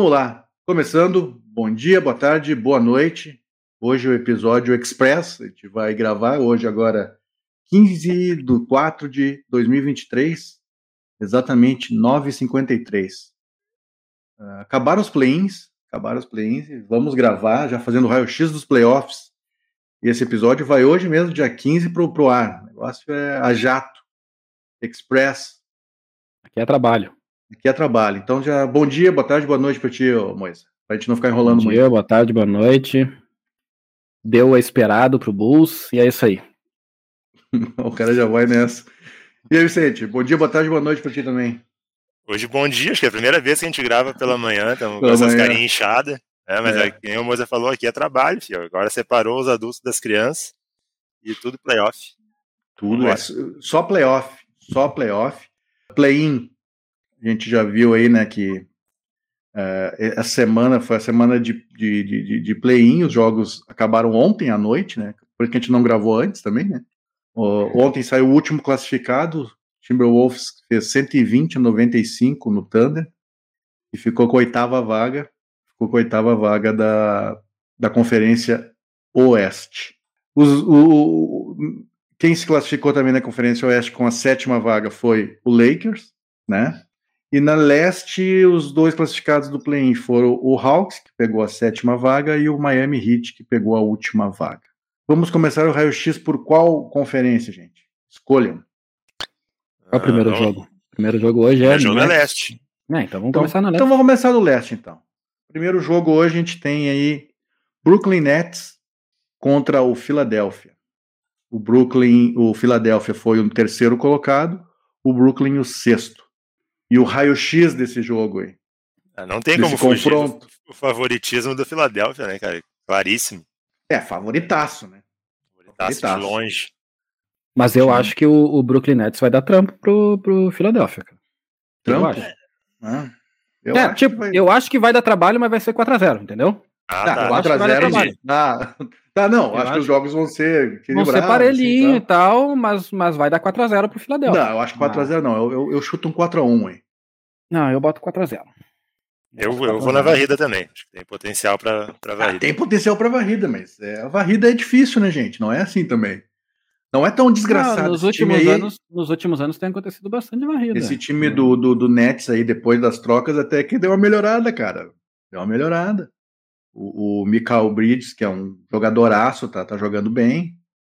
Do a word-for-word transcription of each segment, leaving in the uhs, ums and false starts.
vamos lá. Começando, bom dia, boa tarde, boa noite. Hoje o episódio Express, a gente vai gravar hoje agora quinze de quatro de dois mil e vinte e três, exatamente nove e cinquenta e três. Uh, acabaram os play-ins, acabaram os play-ins, vamos gravar, já fazendo o raio-x dos playoffs. E esse episódio vai hoje mesmo, dia quinze, pro, pro ar. O negócio é a jato, Express. Aqui é trabalho. Aqui é trabalho. Então, já bom dia, boa tarde, boa noite para ti, Moisa. Pra gente não ficar enrolando muito. Bom dia, muito. Boa tarde, boa noite. Deu o esperado pro Bulls e é isso aí. O cara já vai nessa. E aí, Vicente, bom dia, boa tarde, boa noite para ti também. Hoje, bom dia, acho que é a primeira vez que a gente grava pela manhã, estamos com essas carinhas inchadas. É, mas é. Quem o Moisa falou aqui é trabalho, filho. Agora separou os adultos das crianças e tudo playoff. Tudo, é só playoff, só playoff. Play-in, a gente já viu aí, né, que uh, a semana foi a semana de, de, de, de play-in, os jogos acabaram ontem à noite, né, por isso que a gente não gravou antes também, né. Uh, ontem saiu o último classificado, Timberwolves fez cento e vinte a noventa e cinco no Thunder e ficou com a oitava vaga, ficou com a oitava vaga da, da Conferência Oeste. Os, o, quem se classificou também na Conferência Oeste com a sétima vaga foi o Lakers, né? E na Leste, os dois classificados do play-in foram o Hawks, que pegou a sétima vaga, e o Miami Heat, que pegou a última vaga. Vamos começar o raio-x por qual conferência, gente? Escolham. Qual é o primeiro ah, jogo? O primeiro jogo hoje é... O jogo é Leste. É, então vamos então, começar na Leste. Então vamos começar no Leste, então. Primeiro jogo hoje a gente tem aí Brooklyn Nets contra o Philadelphia. O Brooklyn, o Philadelphia foi o terceiro colocado, o Brooklyn o sexto. E o raio-x desse jogo aí? Não tem como fugir do, o favoritismo do Philadelphia, né, cara? Claríssimo. É, favoritaço, né? Favoritaço, favoritaço. De longe. Mas eu Sim. acho que o, o Brooklyn Nets vai dar trampo pro, pro Philadelphia, cara. Trampo? Eu acho. Ah, eu é, acho tipo, vai... eu acho que vai dar trabalho, mas vai ser quatro a zero, entendeu? Ah, tá, tá. quatro a zero. Ah, tá, não, acho, acho que os jogos vão ser Vão ser parelhinho assim, e tal, mas, mas vai dar quatro a zero pro Philadelphia. Não, eu acho que quatro a zero não, eu, eu, eu chuto um quatro a um aí. Não, eu boto quatro a zero. Eu, eu, eu vou na varrida também, acho que tem potencial pra, pra varrida. Ah, tem potencial pra varrida, mas é, a varrida é difícil, né, gente? Não é assim também. Não é tão desgraçado. Não, nos, últimos aí, anos, nos últimos anos tem acontecido bastante varrida. Esse time do, do, do Nets aí, depois das trocas, até que deu uma melhorada, cara. Deu uma melhorada. O, o Mikal Bridges, que é um jogadoraço, tá, tá jogando bem.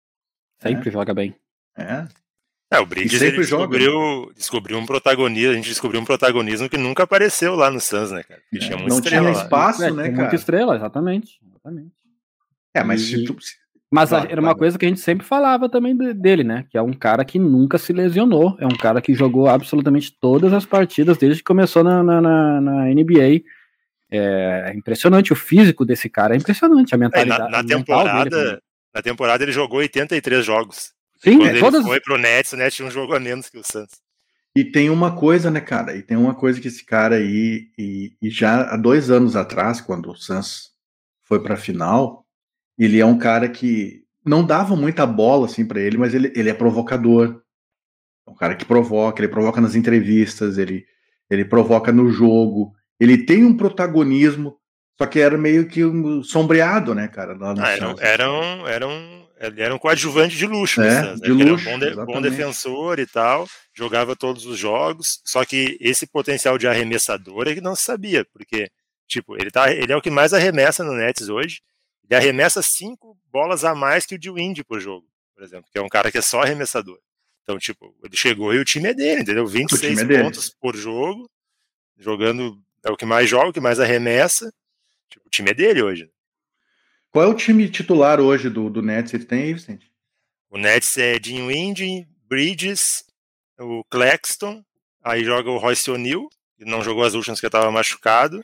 Sempre é. joga bem. É. É, o Bridges sempre ele descobriu, joga, descobriu um protagonismo, a gente descobriu um protagonismo que nunca apareceu lá no Suns, né, cara? É, tinha não tinha lá. espaço, é, né, tinha cara? Muita estrela, exatamente. exatamente. É, mas e... se tu... Mas claro, era uma claro. coisa que a gente sempre falava também dele, né? Que é um cara que nunca se lesionou. É um cara que jogou absolutamente todas as partidas desde que começou na, na, na, na N B A. É impressionante. O físico desse cara é impressionante. A mentalidade. É, na, na, temporada, na temporada ele jogou oitenta e três jogos. Sim, quando é, ele todas... foi pro Nets, o Nets tinha um jogo a menos que o Suns. E tem uma coisa, né, cara? E tem uma coisa que esse cara aí, e, e já há dois anos atrás, quando o Suns foi pra final, ele é um cara que não dava muita bola assim para ele, mas ele, ele é provocador. É um cara que provoca, ele provoca nas entrevistas, ele, ele provoca no jogo, ele tem um protagonismo, só que era meio que um sombreado, né, cara? Lá no ah, era, era, um, era, um, ele era um coadjuvante de luxo, é, Suns, né? de luxo, era um bom, de, bom defensor e tal, jogava todos os jogos, só que esse potencial de arremessador é que não se sabia, porque tipo, ele, tá, ele é o que mais arremessa no Nets hoje. Ele arremessa cinco bolas a mais que o de Windy por jogo, por exemplo, que é um cara que é só arremessador. Então, tipo, ele chegou e o time é dele, entendeu? vinte e seis é pontos dele. Por jogo, jogando, é o que mais joga, o que mais arremessa. Tipo, o time é dele hoje. Qual é o time titular hoje do, do Nets? Ele tem aí, Vicente? O Nets é Dean Windy, Bridges, o Claxton, aí joga o Royce O'Neal, que não jogou as últimas que estava machucado,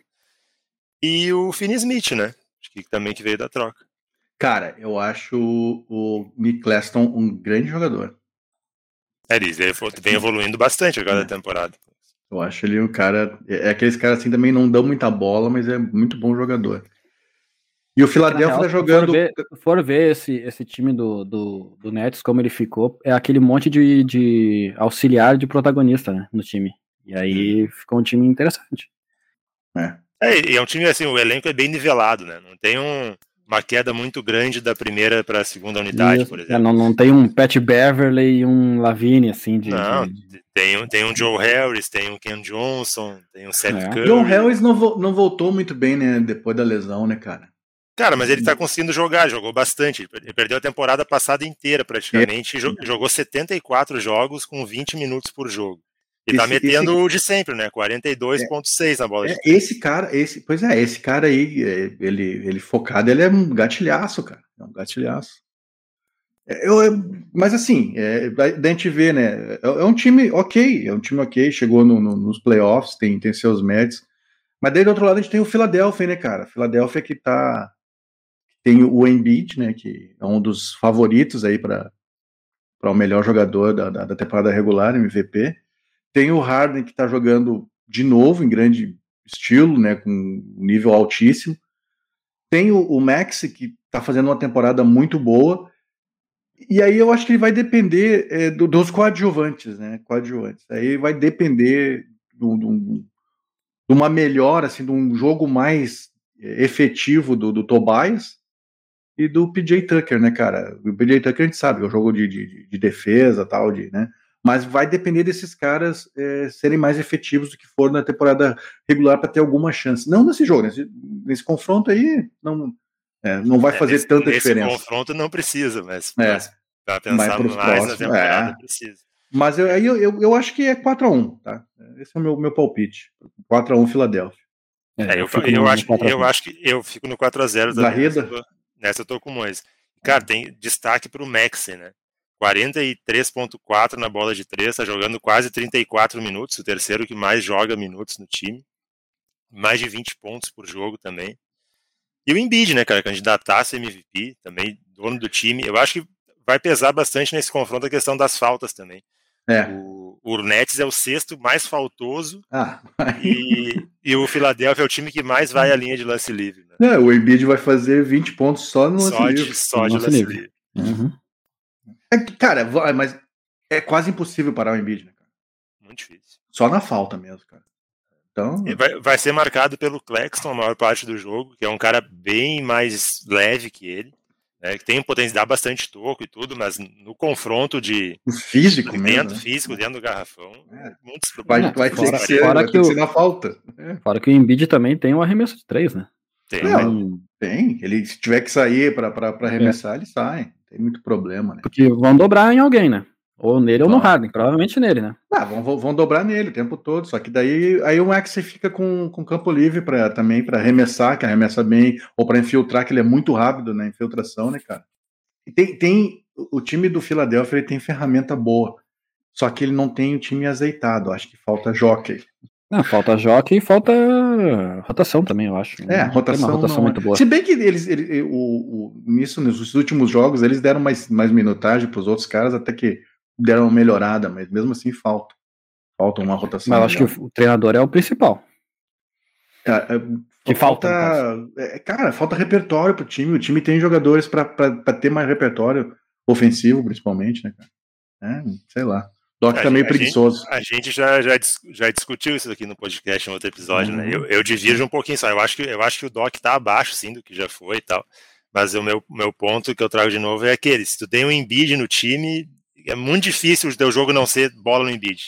e o Finney-Smith, né? Que também que veio da troca. Cara, eu acho o Nick Claxton um grande jogador. É, ele vem evoluindo bastante agora é. da temporada. Eu acho ele um cara... É aqueles caras assim também não dão muita bola, mas é muito bom jogador. E o Philadelphia tá jogando... For ver, for ver esse, esse time do, do, do Nets, como ele ficou, é aquele monte de, de auxiliar de protagonista, né, no time. E aí ficou um time interessante. É. É, e é um time assim, o elenco é bem nivelado, né? Não tem um, uma queda muito grande da primeira para a segunda unidade, Isso. por É, exemplo. não, não tem um Pat Beverley e um Lavigne, assim, de... Não, de... tem, um, tem um Joe Harris, tem um Ken Johnson, tem um Seth É. Curry. John Harris não, vo- não voltou muito bem, né, depois da lesão, né, cara? Cara, mas ele tá conseguindo jogar, jogou bastante. Ele perdeu a temporada passada inteira, praticamente, e jo- jogou setenta e quatro jogos com vinte minutos por jogo. E tá Esse- metendo esse- o de sempre, né? quarenta e dois vírgula seis na bola É, de três. esse cara, esse, pois é, esse cara aí, é, ele, ele focado, ele é um gatilhaço, cara. É um gatilhaço. É, Eu, eu- mas assim, é, da da gente ver, né? É, é um time ok, é um time ok, chegou no- no- nos playoffs, tem, tem seus méritos. Mas daí do outro lado a gente tem o Philadelphia, né, cara? Philadelphia que tá. Tem o Embiid, né? Que é um dos favoritos aí para o melhor jogador da, da, da temporada regular, M V P. Tem o Harden que tá jogando de novo em grande estilo, né? Com um nível altíssimo. Tem o, o Maxey que tá fazendo uma temporada muito boa. E aí eu acho que ele vai depender é, do- dos coadjuvantes, né? Coadjuvantes. Aí vai depender do, do- de uma melhora, assim, de um jogo mais é, efetivo do, do Tobias e do P J Tucker, né, cara? O P J Tucker a gente sabe, é um jogo de, de, de defesa, tal, de, né? Mas vai depender desses caras é, serem mais efetivos do que foram na temporada regular para ter alguma chance. Não nesse jogo, nesse, nesse confronto aí, não, é, não vai É, fazer nesse, tanta nesse diferença. confronto não precisa, mas, É, mas para mas pensar para os mais na próximos, temporada é. precisa. Mas eu, aí eu, eu, eu acho que é quatro a um, tá? Esse é o meu, meu palpite. quatro a um Philadelphia. É, É, eu, eu, fico eu, no, acho, no quatro a eu cinco. acho que eu fico no quatro a zero também. Nessa eu, Garrida? tô, nessa eu tô com o Moise. Cara, tem destaque pro Maxey, né? quarenta e três vírgula quatro na bola de três, tá jogando quase trinta e quatro minutos, o terceiro que mais joga minutos no time. Mais de vinte pontos por jogo também. E o Embiid, né, cara, candidataço a M V P, também dono do time. Eu acho que vai pesar bastante nesse confronto a questão das faltas também. É. O, o Nets é o sexto mais faltoso Ah, e, e o Philadelphia é o time que mais vai à linha de lance livre. Né? não, o Embiid vai fazer vinte pontos só no lance Só livre. de, só de Lance lance livre. livre. Uhum. É que, cara, vai- mas é quase impossível parar o Embiid, né, cara? Muito difícil. Só na falta mesmo, cara. Então, E Vai, vai ser marcado pelo Claxton a maior parte do jogo, que é um cara bem mais leve que ele, né, que tem potencial, dá bastante toco e tudo, mas no confronto de o físico dentro, mesmo, né? físico, dentro do garrafão, É. muitos Vai, problemas. vai ter Fora- que ser, fora vai que ter que o- ser na falta. É. Fora que o Embiid também tem um arremesso de três, né? Tem. Não, tem. Ele, se tiver que sair para arremessar, ele sai. Não tem muito problema, né? Porque vão dobrar em alguém, né? Ou nele ou no Vão. Harden, provavelmente nele, né? Ah, vão, vão- vão dobrar nele o tempo todo. Só que daí aí o Maxey fica com, com campo livre pra, também para arremessar, que arremessa bem, ou para infiltrar, que ele é muito rápido na infiltração, né, cara? E tem, tem o time do Philadelphia, ele tem ferramenta boa. Só que ele não tem o time azeitado. Acho que falta jockey. Não, falta jockey e falta rotação também, eu acho. É, Não tem rotação, uma rotação não muito é. boa. Se bem que eles, ele, o, o, nisso, nos últimos jogos, eles deram mais, mais minutagem para os outros caras, até que deram uma melhorada, mas mesmo assim falta. Falta uma rotação. Mas eu acho melhor. que o treinador é o principal. É, é, Que falta, é, cara, falta repertório pro time. O time tem jogadores para ter mais repertório ofensivo, principalmente, né, cara? É, sei lá. Doc A tá meio gente- preguiçoso. A gente já, já, dis- já discutiu isso aqui no podcast em outro episódio, Uhum. né? Eu, eu divirjo um pouquinho só. Eu acho, que, eu acho que o Doc tá abaixo, sim, do que já foi e tal. Mas o meu, meu ponto que eu trago de novo é aquele: se tu tem um Embiid no time, é muito difícil o teu jogo não ser bola no Embiid.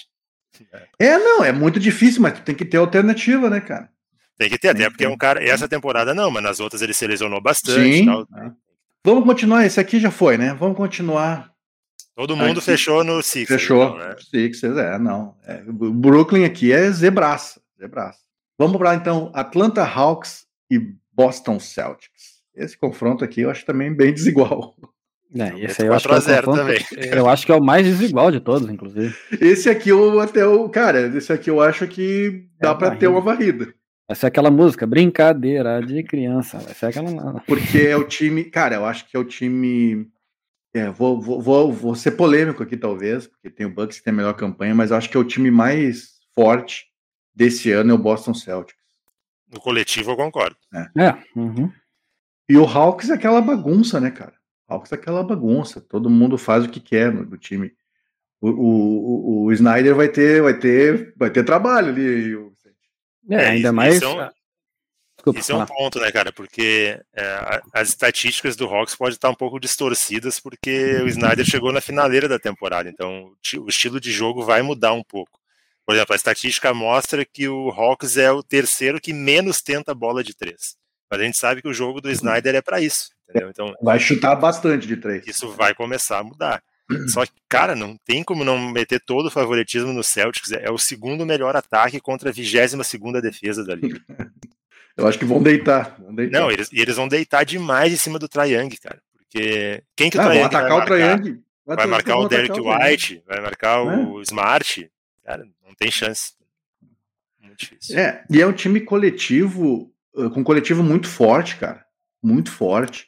É, não, é muito difícil, mas tu tem que ter alternativa, né, cara? Tem que ter, Tem até que porque é ter. um cara. Essa temporada não, mas nas outras ele se lesionou bastante. Sim. Tal. É. Vamos continuar. Esse aqui já foi, né? Vamos continuar. Todo mundo Aqui. fechou no Sixers. Fechou. Então, né? Sixers, é, não. É, o Brooklyn aqui é zebraça. Zebraça. Vamos para então Atlanta Hawks e Boston Celtics. Esse confronto aqui eu acho também bem desigual. É, esse aí eu acho que é o quatro a zero confronto- também. Eu acho que é o mais desigual de todos, inclusive. Esse aqui eu até o cara, esse aqui eu acho que dá É para ter barriga. uma varrida, Vai ser aquela música, brincadeira de criança. Vai ser aquela. porque é o time, cara, eu acho que é o time. É, vou, vou, vou, vou ser polêmico aqui talvez, porque tem o Bucks que tem a melhor campanha, mas eu acho que é o time mais forte desse ano é o Boston Celtics. No coletivo eu concordo. É. Uhum. E o Hawks é aquela bagunça, né, cara? O Hawks é aquela bagunça. Todo mundo faz o que quer no, no time. O, o, o, o Snyder vai ter, vai ter, vai ter trabalho ali. o- É, É, ainda isso- mais. isso é um- Desculpa, Isso é um ponto, né, cara? Porque é, as estatísticas do Hawks podem estar um pouco distorcidas porque o Snyder chegou na finaleira da temporada, então o estilo de jogo vai mudar um pouco. Por exemplo, a estatística mostra que o Hawks é o terceiro que menos tenta bola de três. Mas a gente sabe que o jogo do Snyder é para isso, entendeu? Então, vai chutar bastante de três. Isso vai começar a mudar. Só que, cara, não tem como não meter todo o favoritismo no Celtics. É o segundo melhor ataque contra a vigésima segunda defesa da liga. Eu acho que vão deitar. Vão deitar. Não, eles, eles vão deitar demais em cima do Trae Young, cara. Porque quem que o ah, Trae Young Young vai atacar marcar? O Trae Young. Vai, vai marcar o Derek White, vai marcar é. o Smart. Cara, não tem chance. Muito difícil. É, e é um time coletivo, com um coletivo muito forte, cara. Muito forte.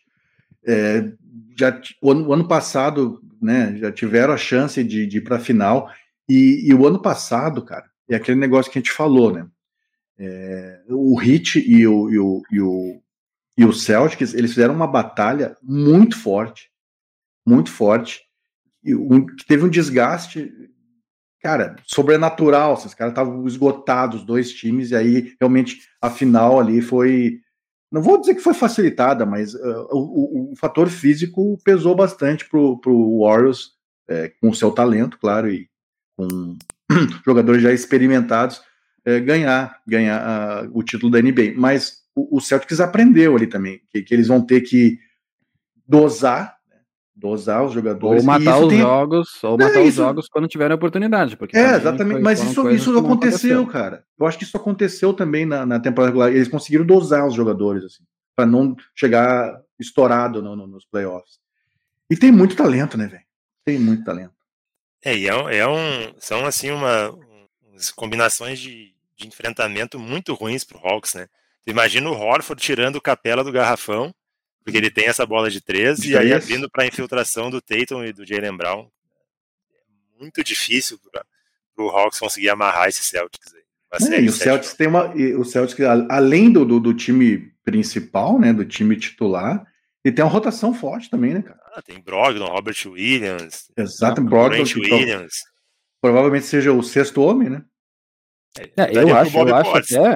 É, já, o, ano, o ano passado, né, já tiveram a chance de, de ir para a final. E, e o ano passado, cara, é aquele negócio que a gente falou, né? É, o Heat e o, e, o, e, o, e o Celtics, eles fizeram uma batalha muito forte, muito forte, e um, que teve um desgaste, cara, sobrenatural. Esses caras estavam esgotados, os dois times, e aí realmente a final ali foi, não vou dizer que foi facilitada, mas uh, o, o, o fator físico pesou bastante pro, pro Warriors, é, com o seu talento, claro, e com jogadores já experimentados, é, ganhar, ganhar uh, o título da N B A. Mas o, o Celtics aprendeu ali também, que, que eles vão ter que dosar, né, dosar os jogadores. Ou matar os tem... jogos, ou é, matar isso... os jogos quando tiverem oportunidade. Porque é, exatamente, foi, mas isso, isso aconteceu, cara. Eu acho que isso aconteceu também na, na temporada regular. Eles conseguiram dosar os jogadores, assim, para não chegar estourado no, no, nos playoffs. E tem muito talento, né, velho? Tem muito talento. É, e é um, é um, são assim uma umas combinações de, de enfrentamento muito ruins pro Hawks, né? Tu imagina o Horford tirando o Capela do garrafão, porque ele tem essa bola de três, de e três. Aí abrindo para a infiltração do Tatum e do Jaylen Brown. É muito difícil para o Hawks conseguir amarrar esse Celtics aí. É, e o Celtics tem uma, o Celtics, além do, do, do time principal, né, do time titular, ele tem uma rotação forte também, né, cara? Ah, tem Brogdon, Robert Williams. Exato, Brogdon. Williams. Provavelmente seja o sexto homem, né? É, eu acho, eu acho até.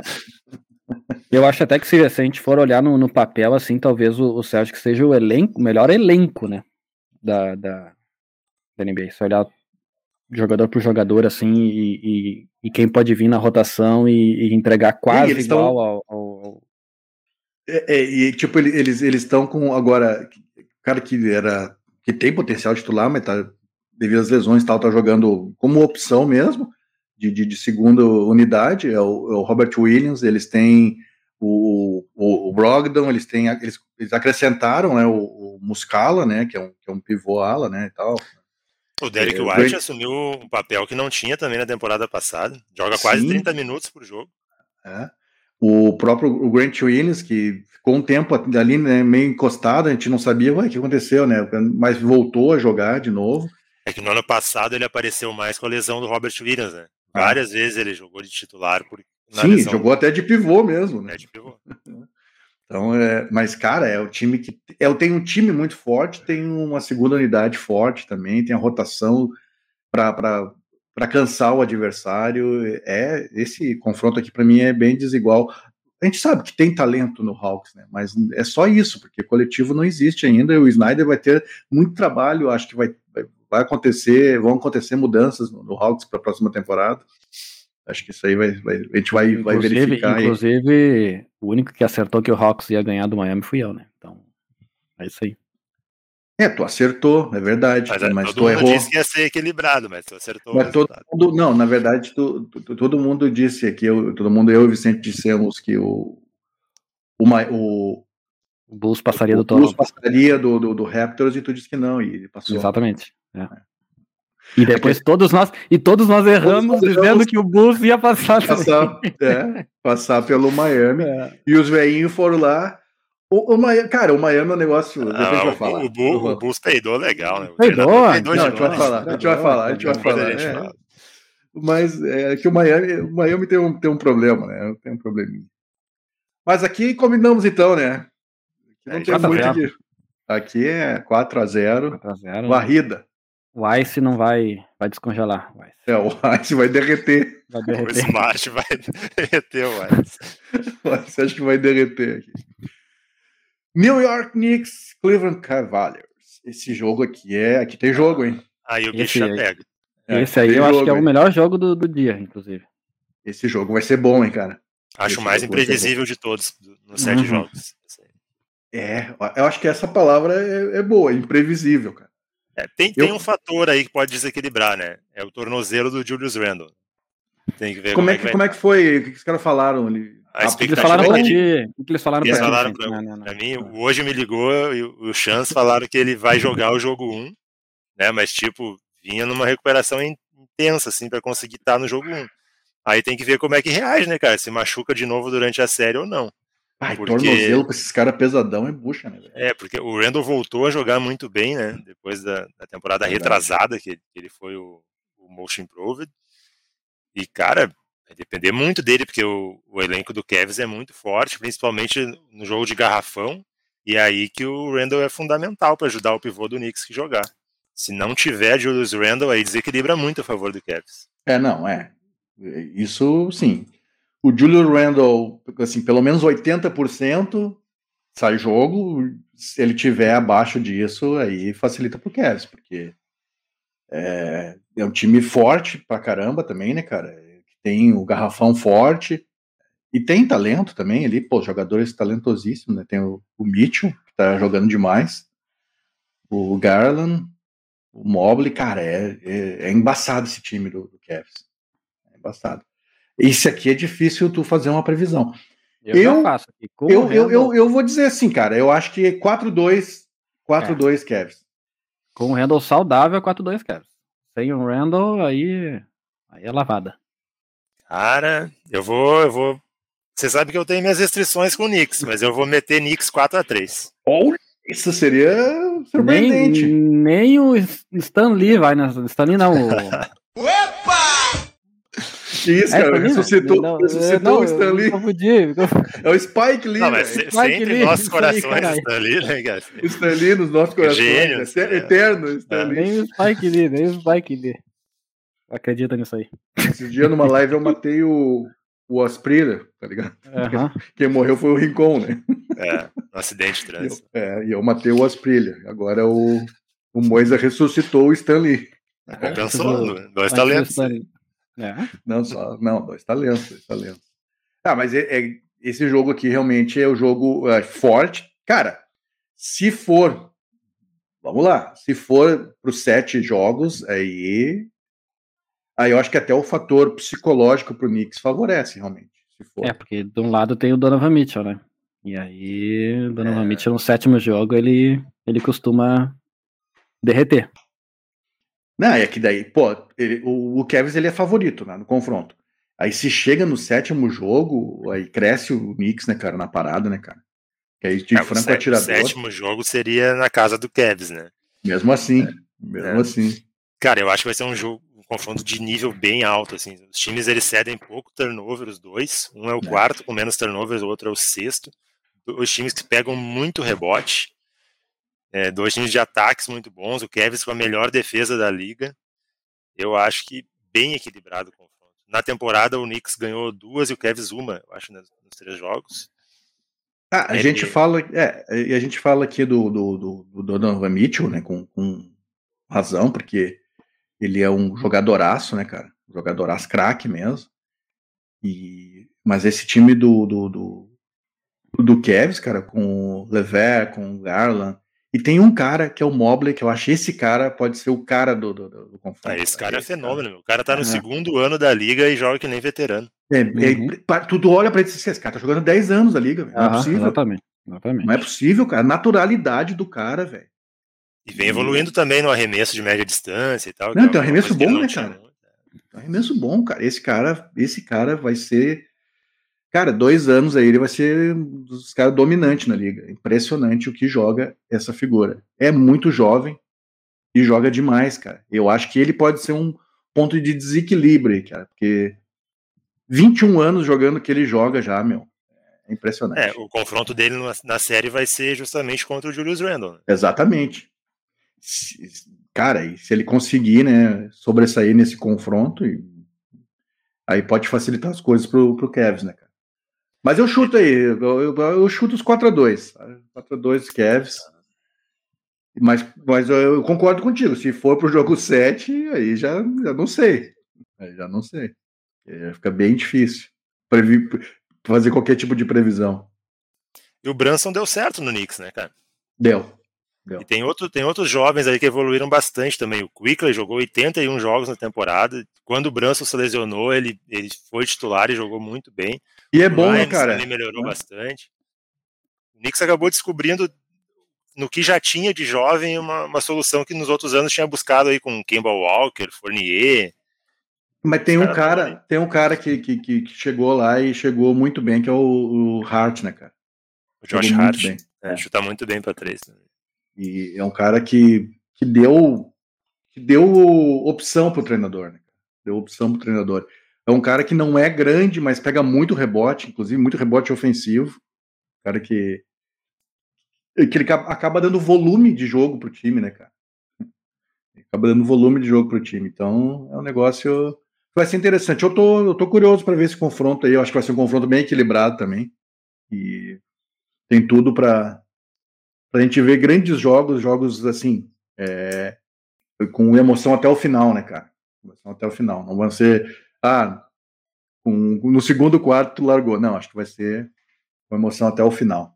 Eu acho até que se, se a gente for olhar no, no papel, assim, talvez o, o Celtics seja o elenco, o melhor elenco, né? Da, da, da N B A. Se olhar jogador por jogador, assim, e, e, e quem pode vir na rotação e, e entregar quase e igual tão... ao, ao, ao... É, é, e tipo, eles eles estão com agora, cara que era que tem potencial de titular, mas tá devido às lesões e tal, tá jogando como opção mesmo de, de, de segunda unidade, é o, é o Robert Williams. Eles têm o, o, o Brogdon, eles têm eles, eles acrescentaram, né, o, o Muscala, né, que é um, que é um pivô ala, né, e tal. O Derek é, White Grant... assumiu um papel que não tinha também na temporada passada, joga quase Sim. trinta minutos por jogo. É. O próprio o Grant Williams, que ficou um tempo ali, né, meio encostado, a gente não sabia ué, o que aconteceu, né, mas voltou a jogar de novo. É que no ano passado ele apareceu mais com a lesão do Robert Williams, né? Várias ah. vezes ele jogou de titular. Por, Sim, lesão... jogou até de pivô mesmo, né? É de pivô. Então, é, mas, cara, é o time que. É, tem um time muito forte, tem uma segunda unidade forte também, tem a rotação para cansar o adversário. É, esse confronto aqui, para mim, é bem desigual. A gente sabe que tem talento no Hawks, né? Mas é só isso, porque coletivo não existe ainda. E o Snyder vai ter muito trabalho, acho que vai, vai, vai acontecer, vão acontecer mudanças no, no Hawks para a próxima temporada. Acho que isso aí vai, vai, a gente vai, vai verificar. Inclusive, aí. O único que acertou que o Hawks ia ganhar do Miami fui eu, né? Então, é isso aí. É, tu acertou, é verdade. Mas, mas todo tu mundo errou. disse que ia ser equilibrado, mas tu acertou. Mas todo mundo, não, na verdade, tu, tu, todo mundo disse aqui, eu, todo mundo, eu e o Vicente dissemos que o o, o, o Bulls passaria o, do Toronto. O Bulls passaria do, do, do Raptors, e tu disse que não, e ele passou. Exatamente. É. E depois Aqui, todos nós e todos nós erramos todos dizendo erramos, que o Bulls ia passar passar, é, passar pelo Miami. É. E os velhinhos foram lá. O, o Miami, cara, o Miami é um negócio. Ah, depois a gente vai falar. O, o, o Bulls peidou legal, né? Peidou? Não, a gente vai falar. A gente vai falar. A gente vai falar. É. Mas é que o Miami, o Miami tem um, tem um problema, né? Tem um probleminha. Mas aqui combinamos então, né? Aqui não é, tem muito de... Aqui é quatro a zero. Varrida. O Ice não vai, vai descongelar. O Ice. É, o Ice vai derreter. Vai O derreter. Smart vai derreter o Wise. Você acha que vai derreter aqui? New York Knicks, Cleveland Cavaliers. Esse jogo aqui é... Aqui tem jogo, hein? Aí o bicho Esse já aí. pega. É, Esse aí tem eu acho jogo, que é o hein? melhor jogo do, do dia, inclusive. Esse jogo vai ser bom, hein, cara? Acho o Esse mais jogo vai ser bom. imprevisível de todos, do- nos sete Uhum. jogos. É, eu acho que essa palavra é, é boa, imprevisível, cara. É, tem, Eu- tem um fator aí que pode desequilibrar, né? É o tornozelo do Julius Randle. Tem que ver Como como, é que, como é que foi? O que os caras falaram ali? A O que eles expectativa falaram é pra que ele- ti? O que eles falaram Eles pra ti? falaram Vicente? pra, Não, não, não. pra mim, o hoje me ligou e o, o Chance falaram que ele vai jogar o jogo um, né? Mas, tipo, vinha numa recuperação in- intensa, assim, pra conseguir estar no jogo um. Aí tem que ver como é que reage, né, cara? Se machuca de novo durante a série ou não. Ai, Porque- tornozelo pra esses caras pesadão é bucha, né, velho? É, porque o Randall voltou a jogar muito bem, né? Depois da, da temporada Verdade. retrasada, que ele foi o, o Most Improved. E, cara, vai depender muito dele, porque o, o elenco do Cavs é muito forte, principalmente no jogo de garrafão. E é aí que o Randall é fundamental para ajudar o pivô do Knicks a jogar. Se não tiver Julius Randle, aí desequilibra muito a favor do Cavs. É, não, é. Isso, sim. O Julius Randle, assim, pelo menos oitenta por cento sai jogo. Se ele tiver abaixo disso, aí facilita pro Cavs, porque é, é um time forte pra caramba também, né, cara? Tem o garrafão forte e tem talento também ali, pô, jogadores talentosíssimos, né? Tem o, o Mitchell, que tá jogando demais, o Garland, o Mobley, cara, é, é, é embaçado esse time do, do Cavs. É embaçado. Esse aqui é difícil tu fazer uma previsão. Eu, Eu- já faço aqui. Com Eu, o eu, eu, Randall, eu vou dizer assim, cara, eu acho que quatro dois, quatro dois Cavs. com o Randall saudável, é quatro dois Cavs. Sem o Randall, aí, aí é lavada. Cara, eu vou, eu vou. Você sabe que eu tenho minhas restrições com o Knicks, mas eu vou meter Knicks quatro a três. Ou isso seria Nem, surpreendente. nem o Stan Lee vai nessa. Stan Lee não. O... Que isso, É, cara, Stan Lee, ressuscitou, né? Não, ressuscitou não, o Stan Lee. Eu confundi. É o Spike Lee, Não, mas velho. se- Spike sempre Lee, nossos isso corações aí, caralho. estão ali, né, cara? O Stan Lee nos nossos corações. Gênios, Eter- é. Eterno, Stan É. Lee. Nem o Spike Lee, nem o Spike Lee. Acredita nisso aí. Esse dia numa live eu matei o, o Asprilla, tá ligado? Aham. Quem morreu foi o Rincon, né? É, um acidente de E eu, trânsito. é, e eu matei o Asprilha. Agora o, o Moisa ressuscitou o Stan Lee. Compensou, né? Dois Antes do talentos. Stan Lee. É. Não, só, não, dois talentos, dois talentos. Ah, mas é, é- esse jogo aqui realmente é o jogo é, forte. Cara, se for, vamos lá, se for para os sete jogos, aí, aí eu acho que até o fator psicológico para o Knicks favorece, realmente. Se for. É, porque de um lado tem o Donovan Mitchell, né? E aí, o Donovan É. Mitchell no sétimo jogo, ele, ele costuma derreter. Não, é que daí, pô, ele- o, o Cavs ele é favorito, né, no confronto. Aí se chega no sétimo jogo, aí cresce o Knicks, né, cara, na parada, né, cara? Que aí de É, o franco sé- o atirador, sétimo jogo seria na casa do Cavs, né? mesmo assim, mesmo É. assim. Cara, eu acho que vai ser um jogo, um confronto de nível bem alto, assim. Os times, eles cedem pouco turnover, os dois. Um é o É. quarto com menos turnovers, o outro é o sexto. Dois times que pegam muito rebote. É, dois times de ataques muito bons. O Cavs com a melhor defesa da liga. Eu acho que bem equilibrado o confronto. Na temporada, o Knicks ganhou duas e o Cavs uma, eu acho, nos, nos três jogos. Ah, a Ele- gente fala, é, e a gente fala aqui do, do, do, do Donovan Mitchell, né, com, com razão, porque ele é um jogadoraço, né, cara, jogadoraço craque mesmo, e, mas esse time do, do, do, do Cavs, cara, com o Lever, com o Garland, e tem um cara que é o Mobley, que eu acho que esse cara pode ser o cara do, do, do confronto. Ah, esse cara é Esse fenômeno, meu. O cara tá no É. segundo ano da liga e joga que nem veterano. É, Uhum. é, pa- tu, tu olha pra ele e diz, esse cara tá jogando dez anos da liga, velho. Não é Aham, possível. exatamente. exatamente. Não é possível, cara. A naturalidade do cara, velho. E vem evoluindo também no arremesso de média distância e tal. Não, que é tem um uma arremesso coisa que ele bom, não né, tinha cara? muito. É um arremesso bom, cara. Esse cara, esse cara vai ser. Cara, dois anos aí ele vai ser um dos caras dominantes na liga. Impressionante o que joga essa figura. É muito jovem e joga demais, cara. Eu acho que ele pode ser um ponto de desequilíbrio, cara, porque vinte e um anos jogando o que ele joga já, meu. É impressionante. É, o confronto dele na, na série vai ser justamente contra o Julius Randle. Né? Exatamente. Se- Cara, e se ele conseguir, né, sobressair nesse confronto, e Aí pode facilitar as coisas pro, pro Cavs, né, cara? Mas eu chuto aí, eu, eu, eu chuto os quatro a dois. quatro a dois Cavs. Mas, mas eu concordo contigo, se for pro jogo sete, aí já, já não sei. Aí já não sei. Aí fica bem difícil previ, fazer qualquer tipo de previsão. E o Brunson deu certo no Knicks, né, cara? Deu. Deu. E tem, outro, tem outros jovens aí que evoluíram bastante também. O Quickley jogou oitenta e um jogos na temporada. Quando o Brunson se lesionou, ele, ele foi titular e jogou muito bem. E é o bom, Lyons né, cara? também melhorou é. bastante. O Knicks acabou descobrindo no que já tinha de jovem uma, uma solução que nos outros anos tinha buscado aí com Kemba Walker, Fournier. Mas tem um cara, tem um cara que, que, que chegou lá e chegou muito bem, que é o, o Hart, né, cara? O Josh Jogou Hart. Muito bem. É, chuta muito bem pra três. Né? E é um cara que, que deu que deu opção pro treinador, né? Deu opção pro treinador. É um cara que não é grande, mas pega muito rebote, inclusive muito rebote ofensivo. Cara que que ele acaba dando volume de jogo pro time, né, cara? Acaba dando volume de jogo pro time. Então, é um negócio vai ser interessante. Eu tô, eu tô curioso para ver esse confronto aí. Eu acho que vai ser um confronto bem equilibrado também. E tem tudo para a gente ver grandes jogos, jogos assim, é, com emoção até o final, né, cara? Emoção até o final. Não vão ser, ah, um, no segundo quarto largou. Não, acho que vai ser com emoção até o final.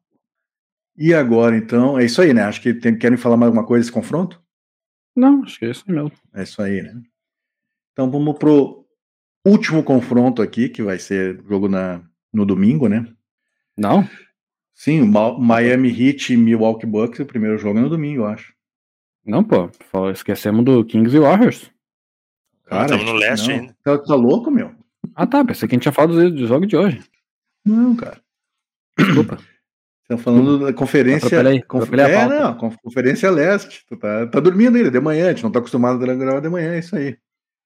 E agora, então, é isso aí, né? Acho que tem, querem falar mais alguma coisa desse confronto? Não, acho que é isso mesmo. É isso aí, né? Então vamos pro último confronto aqui, que vai ser jogo na, no domingo, né? Não? Sim, o Miami Heat e Milwaukee Bucks, o primeiro jogo é no domingo, eu acho. Não, pô, esquecemos do Kings e Warriors. Cara, estamos no leste não. ainda. Tá, tá louco, meu? Ah, tá, pensei que a gente tinha falado do, do jogo de hoje. Não, cara. Desculpa. Estão falando da conferência. Atropelei, conf... atropelei é, não, conferência leste. Tu tá, tá dormindo ainda, de manhã, a gente não tá acostumado a gravar de manhã, é isso aí.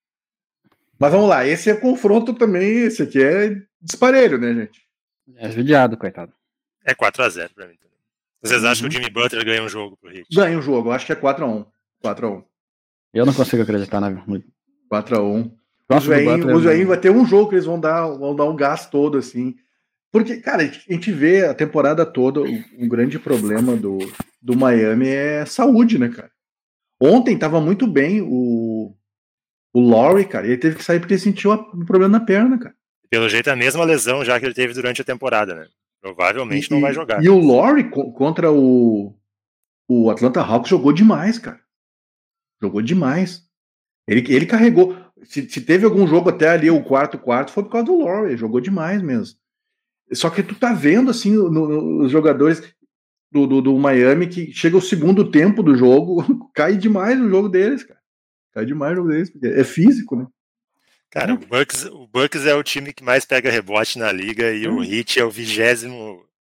Mas vamos lá, esse é confronto também, esse aqui é disparelho, né, gente? É judiado, coitado. É quatro a zero pra mim também. Vocês uhum. acham que o Jimmy Butler ganha um jogo pro Heat? Ganha um jogo, eu acho que é quatro a um. quatro a um. Eu não consigo acreditar na. quatro a um. Os velhinhos vai ter um jogo que eles vão dar, vão dar um gás todo, assim. Porque, cara, a gente vê a temporada toda, um grande problema do, do Miami é saúde, né, cara? Ontem tava muito bem o, o Lowry, cara, ele teve que sair porque ele sentiu um problema na perna, cara. Pelo jeito é a mesma lesão já que ele teve durante a temporada, né? Provavelmente e, não vai jogar. E o Lowry contra o, o Atlanta Hawks jogou demais, cara. Jogou demais. Ele, ele carregou. Se, se teve algum jogo até ali, o quarto quarto, foi por causa do Lowry. Ele jogou demais mesmo. Só que tu tá vendo, assim, no, no, os jogadores do, do, do Miami que chega o segundo tempo do jogo, cai demais o jogo deles, cara. Cai demais o jogo deles, porque é físico, né? Cara, o Bucks, o Bucks é o time que mais pega rebote na liga e hum. o Heat é o vigésimo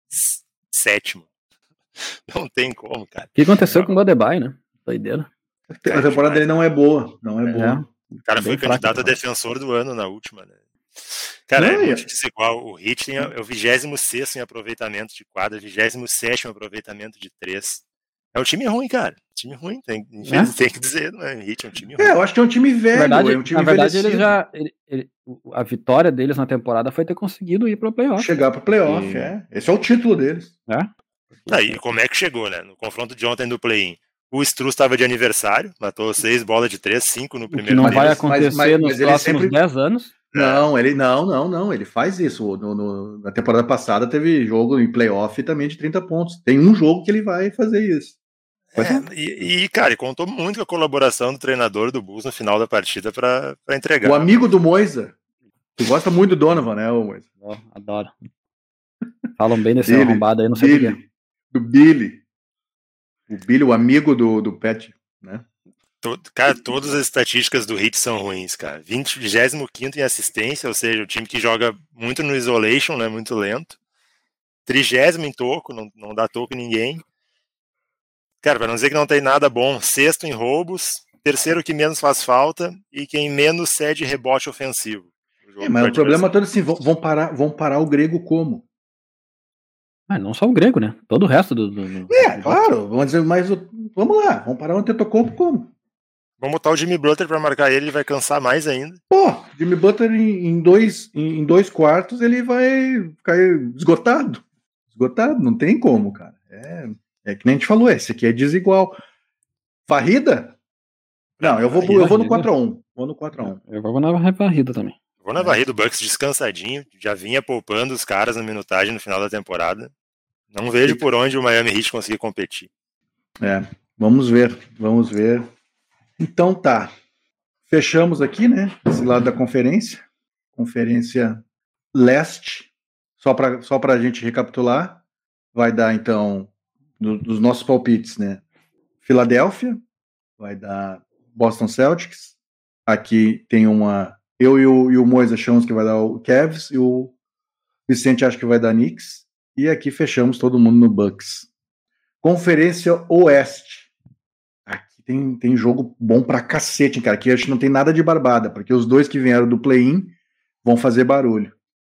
sétimo. Não tem como, cara. O que aconteceu não. com o Adebayo, né? Doideira. A temporada dele não é boa, não é, é. boa. O cara foi candidato a defensor do ano na última, né? Cara, não, é muito desigual. O Heat tem, é o vigésimo sexto em aproveitamento de quadra, vigésimo sétimo em aproveitamento de três. É um time ruim, cara. Time ruim, tem, é? tem que dizer, não é? O Heat é um time ruim. É, eu acho que é um time velho. Na verdade, é um time na verdade ele já, ele, ele, a vitória deles na temporada foi ter conseguido ir pro playoff. Chegar pro playoff, e... é. Esse é o título deles. É? Tá, e como é que chegou, né? No confronto de ontem do play-in. O Struz estava de aniversário, matou seis bolas de três, cinco no primeiro tempo. Não vai acontecer mas, mas, nos mas próximos sempre... dez anos. Não, ele não, não, não. Ele faz isso. No, no, na temporada passada teve jogo em playoff também de trinta pontos. Tem um jogo que ele vai fazer isso. É, e, e, cara, contou muito com a colaboração do treinador do Bulls no final da partida para entregar. O amigo do Moisa. Tu gosta muito do Donovan, né, o Moisa? Oh, adoro. Falam bem desse Billy, arrombado aí, não sei Billy, porquê. Do Billy. O Billy, o amigo do, do Pat, né? Cara, todas as estatísticas do Heat são ruins, cara. vigésimo quinto em assistência, ou seja, o time que joga muito no isolation, né, muito lento. trigésimo em toco, não, não dá toco em ninguém. Cara, para não dizer que não tem nada bom, sexto em roubos, terceiro que menos faz falta e quem menos cede rebote ofensivo. É, mas o problema todo é assim, vão parar, vão parar o grego como? Ah, não só o grego, né? Todo o resto do... do, do é, do claro, vamos dizer, mas vamos lá, vamos parar o Antetokounmpo como? Vamos botar o Jimmy Butler pra marcar ele, ele vai cansar mais ainda. Pô, Jimmy Butler em, em, dois, em, em dois quartos ele vai ficar esgotado. Esgotado, não tem como, cara. É, é que nem a gente falou, esse aqui é desigual. Varrida? Não, eu vou, eu vou no quatro a um. Vou no quatro a um. Eu vou na varrida também. Vou na varrida, o Bucks descansadinho, já vinha poupando os caras na minutagem no final da temporada. Não vejo por onde o Miami Heat conseguir competir. É, vamos ver, vamos ver. Então tá, fechamos aqui, né, esse lado da conferência, conferência leste, só para só a gente recapitular, vai dar então, do, dos nossos palpites, né, Filadélfia, vai dar Boston Celtics, aqui tem uma, eu e o, e o Mois achamos que vai dar o Cavs, e o Vicente acha que vai dar Knicks, e aqui fechamos todo mundo no Bucks. Conferência Oeste. Aqui tem, tem jogo bom pra cacete, cara. Aqui acho que não tem nada de barbada, porque os dois que vieram do play-in vão fazer barulho.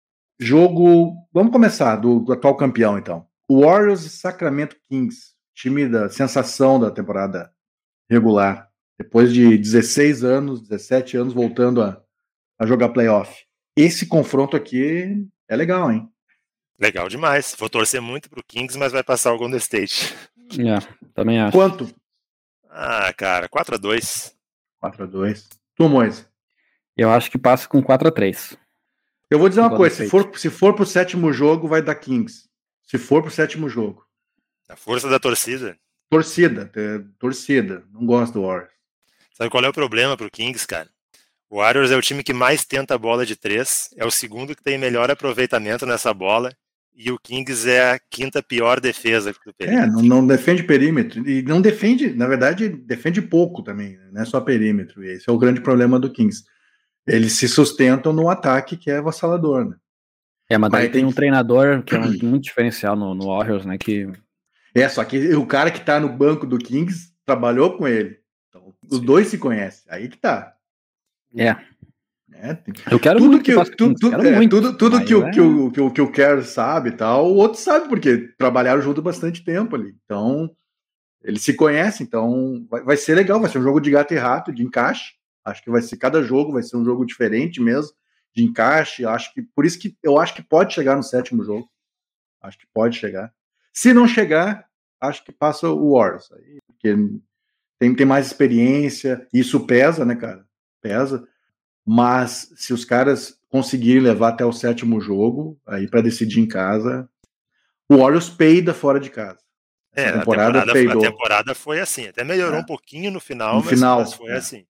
Jogo. Vamos começar do, do atual campeão, então. Warriors e Sacramento Kings. Time da sensação da temporada regular. Depois de dezesseis anos, dezessete anos, voltando a, a jogar playoff. Esse confronto aqui é legal, hein? Legal demais. Vou torcer muito pro Kings, mas vai passar o Golden State. É, também acho. Quanto? Ah, cara, quatro a dois. quatro a dois. Tu, Mois? Eu acho que passa com quatro a três. Eu vou dizer uma coisa, se for, se for pro sétimo jogo, vai dar Kings. Se for pro sétimo jogo. A força da torcida. Torcida, é, torcida. Não gosto do Warriors. Sabe qual é o problema pro Kings, cara? O Warriors é o time que mais tenta a bola de três, é o segundo que tem melhor aproveitamento nessa bola, e o Kings é a quinta pior defesa do perímetro. É, não, não defende perímetro. E não defende, na verdade, defende pouco também, não é só perímetro. E esse é o grande problema do Kings. Eles se sustentam no ataque que é avassalador, né? É, mas daí Mas tem tem um que- treinador que é um, muito diferencial no, no Warriors, né? Que É, só que o cara que tá no banco do Kings trabalhou com ele. Então, os dois se conhecem. Aí que tá. é. É, tem- Eu quero tudo muito que, que o- passe tu- Kings, tu- quero é, muito, tudo, tudo mas que, o, é- que, o, que, o, que o Kerr sabe e tal, o outro sabe, porque trabalharam junto bastante tempo ali. Então, eles se conhecem, então vai, vai ser legal, vai ser um jogo de gato e rato, de encaixe. Acho que vai ser, cada jogo vai ser um jogo diferente mesmo, de encaixe. Acho que, por isso que eu acho que pode chegar no sétimo jogo. Acho que pode chegar. Se não chegar, acho que passa o Warriors. Aí, porque tem, tem mais experiência, isso pesa, né, cara? Pesa. Mas se os caras conseguirem levar até o sétimo jogo, aí para decidir em casa, o Warriors peida fora de casa. É, Essa a temporada, temporada, peidou. a temporada foi assim, até melhorou É. um pouquinho no final, No mas, final, mas foi é. assim.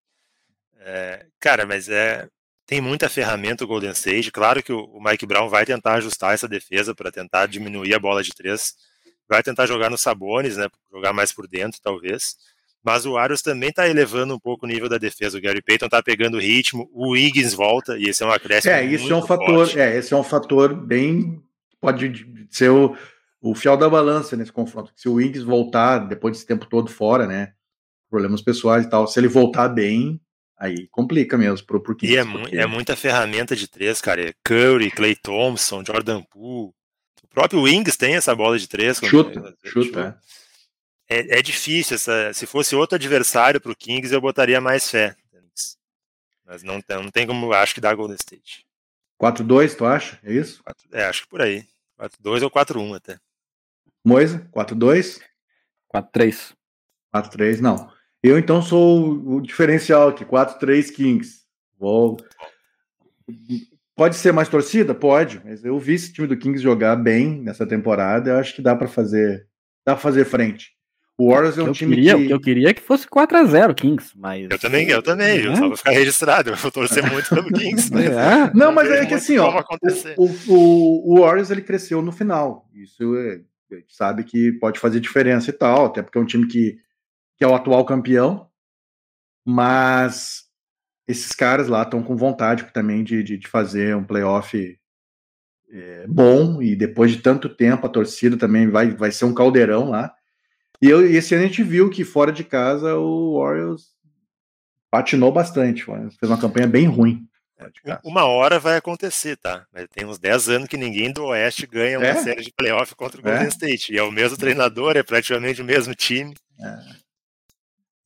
É, cara, mas é tem muita ferramenta o Golden State. Claro que o, o Mike Brown vai tentar ajustar essa defesa para tentar diminuir a bola de três, vai tentar jogar nos Sabonis, né, jogar mais por dentro, talvez. Mas o Warriors também está elevando um pouco o nível da defesa. O Gary Payton está pegando o ritmo, o Wiggins volta, e esse é um acréscimo É, isso muito é um fator, forte. é, esse é um fator bem, pode ser o, o fiel da balança nesse confronto. Se o Wiggins voltar depois desse tempo todo fora, né, problemas pessoais e tal, se ele voltar bem, aí complica mesmo pro, pro Kings. E é, mu porque... é muita ferramenta de três, cara. É Curry, Klay Thompson, Jordan Poole. O próprio Wings tem essa bola de três. Chuta, chuta, é. É, é difícil. Essa, se fosse outro adversário pro Kings, eu botaria mais fé. Mas não, não tem como, acho que dá Golden State. quatro a dois, tu acha? É isso? É, acho que por aí. quatro a dois ou quatro a um até. Moisa, quatro a dois? quatro a três. quatro a três, não. Eu então sou o diferencial aqui, quatro a três Kings. Vou... Pode ser mais torcida? Pode, mas eu vi esse time do Kings jogar bem nessa temporada, eu acho que dá para fazer, dá para fazer frente. O Warriors é um eu time queria, que... O que eu queria é que fosse quatro a zero Kings, mas... Eu também, eu também, viu? É. Só pra ficar registrado. Eu vou torcer muito pelo Kings. Mas É. Não, mas é que assim, ó, o, o, o Warriors ele cresceu no final. Isso é, a gente sabe que pode fazer diferença e tal, até porque é um time que, que é o atual campeão, mas esses caras lá estão com vontade também de, de, de fazer um playoff é, bom, e depois de tanto tempo a torcida também vai, vai ser um caldeirão lá. E, eu, e esse ano a gente viu que fora de casa o Warriors patinou bastante, fez uma campanha bem ruim. Uma hora vai acontecer, tá? Mas tem uns dez anos que ninguém do Oeste ganha uma é? série de playoff contra o Golden é? State. E é o mesmo treinador, é praticamente o mesmo time. É.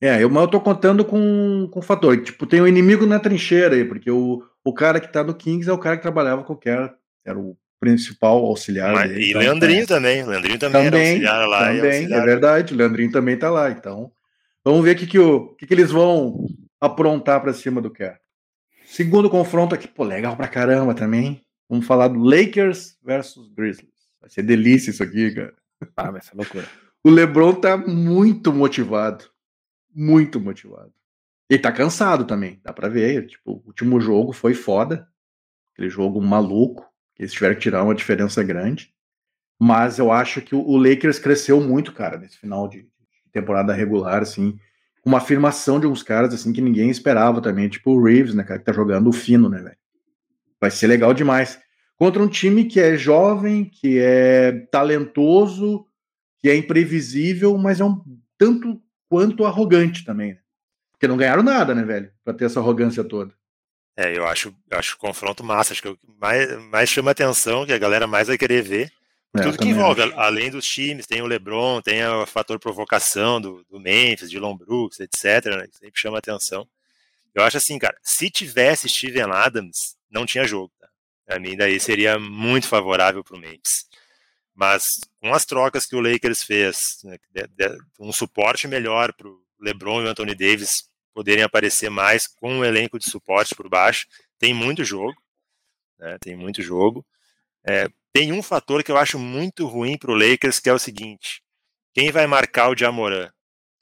É, eu, mas eu tô contando com o fator. Tipo, tem um inimigo na trincheira aí, porque o, o cara que tá no Kings é o cara que trabalhava com o Kerr, era o principal auxiliar Mas, dele. e Então, Leandrinho é. também. Leandrinho também era Também, auxiliar lá e também, é auxiliar. verdade. O Leandrinho também tá lá. Então, vamos ver o que, que, o, que, que eles vão aprontar pra cima do Kerr. Segundo confronto aqui, pô, legal pra caramba também. Vamos falar do Lakers versus Grizzlies. Vai ser delícia isso aqui, cara. Ah, vai ser loucura. O LeBron tá muito motivado. Muito motivado. Ele tá cansado também, dá pra ver. Tipo, o último jogo foi foda. Aquele jogo maluco. Que eles tiveram que tirar uma diferença grande. Mas eu acho que o Lakers cresceu muito, cara, nesse final de temporada regular, assim. Uma afirmação de uns caras, assim, que ninguém esperava também. Tipo o Reeves, né, cara, que tá jogando o fino, né, velho? Vai ser legal demais. Contra um time que é jovem, que é talentoso, que é imprevisível, mas é um tanto quanto arrogante também, né? Porque não ganharam nada, né, velho? Pra ter essa arrogância toda. É, eu acho, eu acho o confronto massa. Acho que o que mais, mais chama atenção, que a galera mais vai querer ver. É, Tudo que envolve, acho. Além dos times, tem o LeBron, tem o fator provocação do, do Memphis, de Dylan Brooks, etcétera, né, que sempre chama atenção. Eu acho assim, cara, se tivesse Steven Adams, não tinha jogo. Tá? Pra mim, daí seria muito favorável pro Memphis. Mas com as trocas que o Lakers fez, né, de, de, um suporte melhor pro LeBron e o Anthony Davis poderem aparecer mais com um elenco de suporte por baixo, tem muito jogo, né, tem muito jogo. É, tem um fator que eu acho muito ruim pro Lakers, que é o seguinte: quem vai marcar o Ja Morant?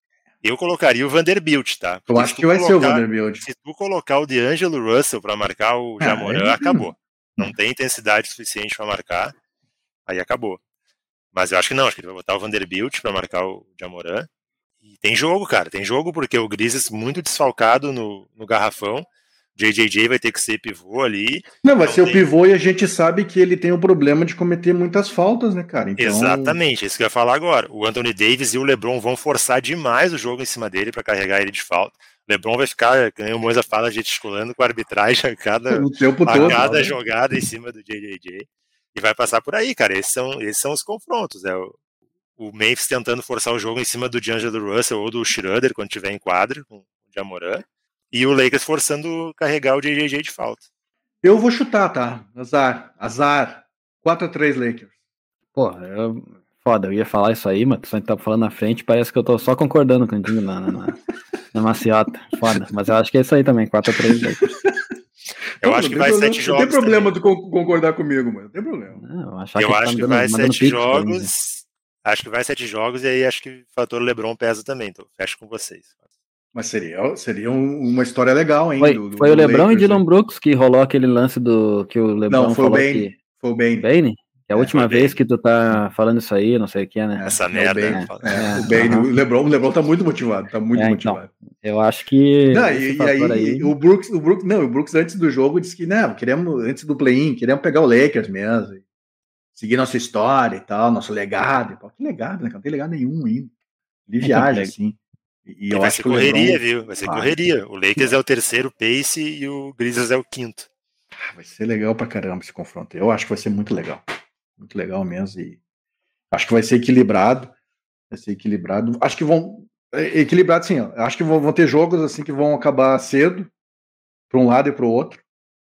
Eu colocaria o Vanderbilt, tá? Porque eu acho que vai colocar, ser o Vanderbilt. Se tu colocar o D'Angelo Russell para marcar o Ja Morant, ah, acabou. Não tem intensidade suficiente para marcar, aí acabou. Mas eu acho que não, acho que ele vai botar o Vanderbilt para marcar o Ja Morant. E tem jogo, cara, tem jogo, porque o Grizzlies muito desfalcado no, no garrafão. J J J vai ter que ser pivô ali. Não, vai não ser tem... o pivô e a gente sabe que ele tem o problema de cometer muitas faltas, né, cara? Então... Exatamente, isso que eu ia falar agora. O Anthony Davis e o LeBron vão forçar demais o jogo em cima dele para carregar ele de falta. O LeBron vai ficar, como o Moisa fala, gesticulando com a arbitragem a cada, o tempo a todo, cada né? jogada em cima do J J J. E vai passar por aí, cara. Esses são, esses são os confrontos. É o, o Memphis tentando forçar o jogo em cima do D'Angelo Russell ou do Schroeder quando tiver em quadro com o Ja Morant. E o Lakers forçando carregar o J J J de falta. Eu vou chutar, tá? Azar. Azar. quatro a três Lakers. Pô, eu... foda, eu ia falar isso aí, mas você tá falando na frente, parece que eu tô só concordando com o time na, na, na, na maciota. Foda, mas eu acho que é isso aí também, quatro a três Lakers. Eu não, acho que vai problema, sete jogos. Não tem problema também. tu concordar comigo, mano. Não tem problema. Não, eu que acho tá que dando, vai sete jogos. Também, né? Acho que vai sete jogos e aí acho que o fator LeBron pesa também. Então fecho com vocês. Mas seria, seria uma história legal, hein? Foi, do, do, foi do o LeBron Lakers, e Dylan hein? Brooks que rolou aquele lance do que o LeBron não, foi falou o Bane, que... Foi o Bane. Bane? Que é a é, última vez que tu tá falando isso aí, não sei o que, né? Essa é, merda. É, é, é, o Bane, uh-huh. o LeBron, o LeBron tá muito motivado, tá muito é, motivado. Então, eu acho que não, esse e, fator e aí, aí... o Brooks, o Brooks, não, o Brooks antes do jogo disse que, não, queremos, antes do play-in, queremos pegar o Lakers mesmo, seguir nossa história e tal, nosso legado. Pô, que legado, né? Não tem legado nenhum ainda. Ele viaja, então, assim. E, e eu vai acho ser que correria, LeBron... viu? Vai ser vai. correria. O Lakers é o terceiro pace e o Grizzlies é o quinto. Vai ser legal pra caramba esse confronto. Eu acho que vai ser muito legal. Muito legal mesmo. E acho que vai ser equilibrado. Vai ser equilibrado. Acho que vão. Equilibrado, sim. Ó. Acho que vão, vão ter jogos assim que vão acabar cedo, para um lado e para o outro.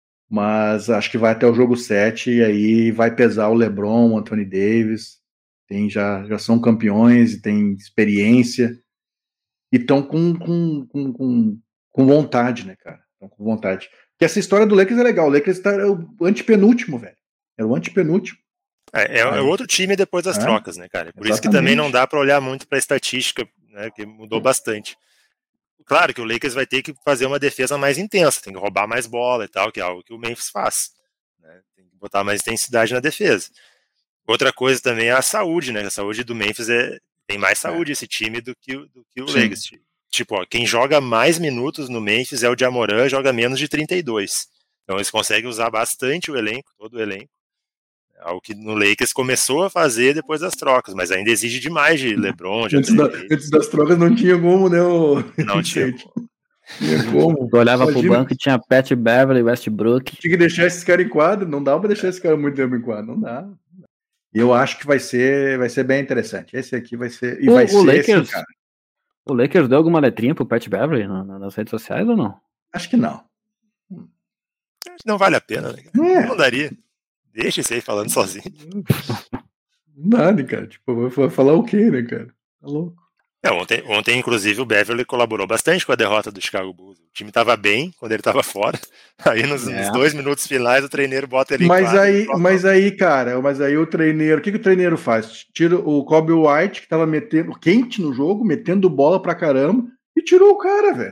Mas acho que vai até o jogo sete e aí vai pesar o LeBron, o Anthony Davis. Tem, já, já são campeões e tem experiência. E estão com, com, com, com, com vontade, né, cara? Estão com vontade. Porque essa história do Lakers é legal. O Lakers tá, é o antepenúltimo, velho. É o antepenúltimo. É, é, é outro time depois das é, trocas, né, cara? Por exatamente. isso que também não dá para olhar muito para a estatística, né, que mudou bastante. Claro que o Lakers vai ter que fazer uma defesa mais intensa, tem que roubar mais bola e tal, que é algo que o Memphis faz. Né? Tem que botar mais intensidade na defesa. Outra coisa também é a saúde, né? A saúde do Memphis é tem mais saúde é. esse time do que, do que o Sim. Lakers. Tipo, ó, quem joga mais minutos no Memphis é o Ja Morant, joga menos de trinta e dois. Então eles conseguem usar bastante o elenco, todo o elenco. Algo que no Lakers começou a fazer depois das trocas, mas ainda exige demais de LeBron. De antes, da, antes das trocas não tinha como, né? O... Não tinha como. Tinha como. Tu olhava Imagina. pro banco e tinha Pat Beverly, Westbrook. Tinha que deixar esses caras em quadro, não dá pra deixar é. esses caras muito tempo em quadro, não dá. E eu acho que vai ser, vai ser bem interessante. Esse aqui vai ser. E o, vai o ser Lakers, assim, cara. O Lakers deu alguma letrinha pro Pat Beverley na, na, nas redes sociais ou não? Acho que não. Não vale a pena, né? É. Não daria. Deixa isso aí falando sozinho. Nada, cara. Tipo, vai falar o quê, né, cara? Tá louco. É, ontem, ontem, inclusive, o Beverley colaborou bastante com a derrota do Chicago Bulls. O time tava bem quando ele tava fora. Aí nos, é. nos dois minutos finais o treineiro bota ele mas em aí, Mas aí, cara, mas aí o treineiro, o que, que o treineiro faz? Tira o Kobe White, que tava metendo quente no jogo, metendo bola pra caramba, e tirou o cara, velho.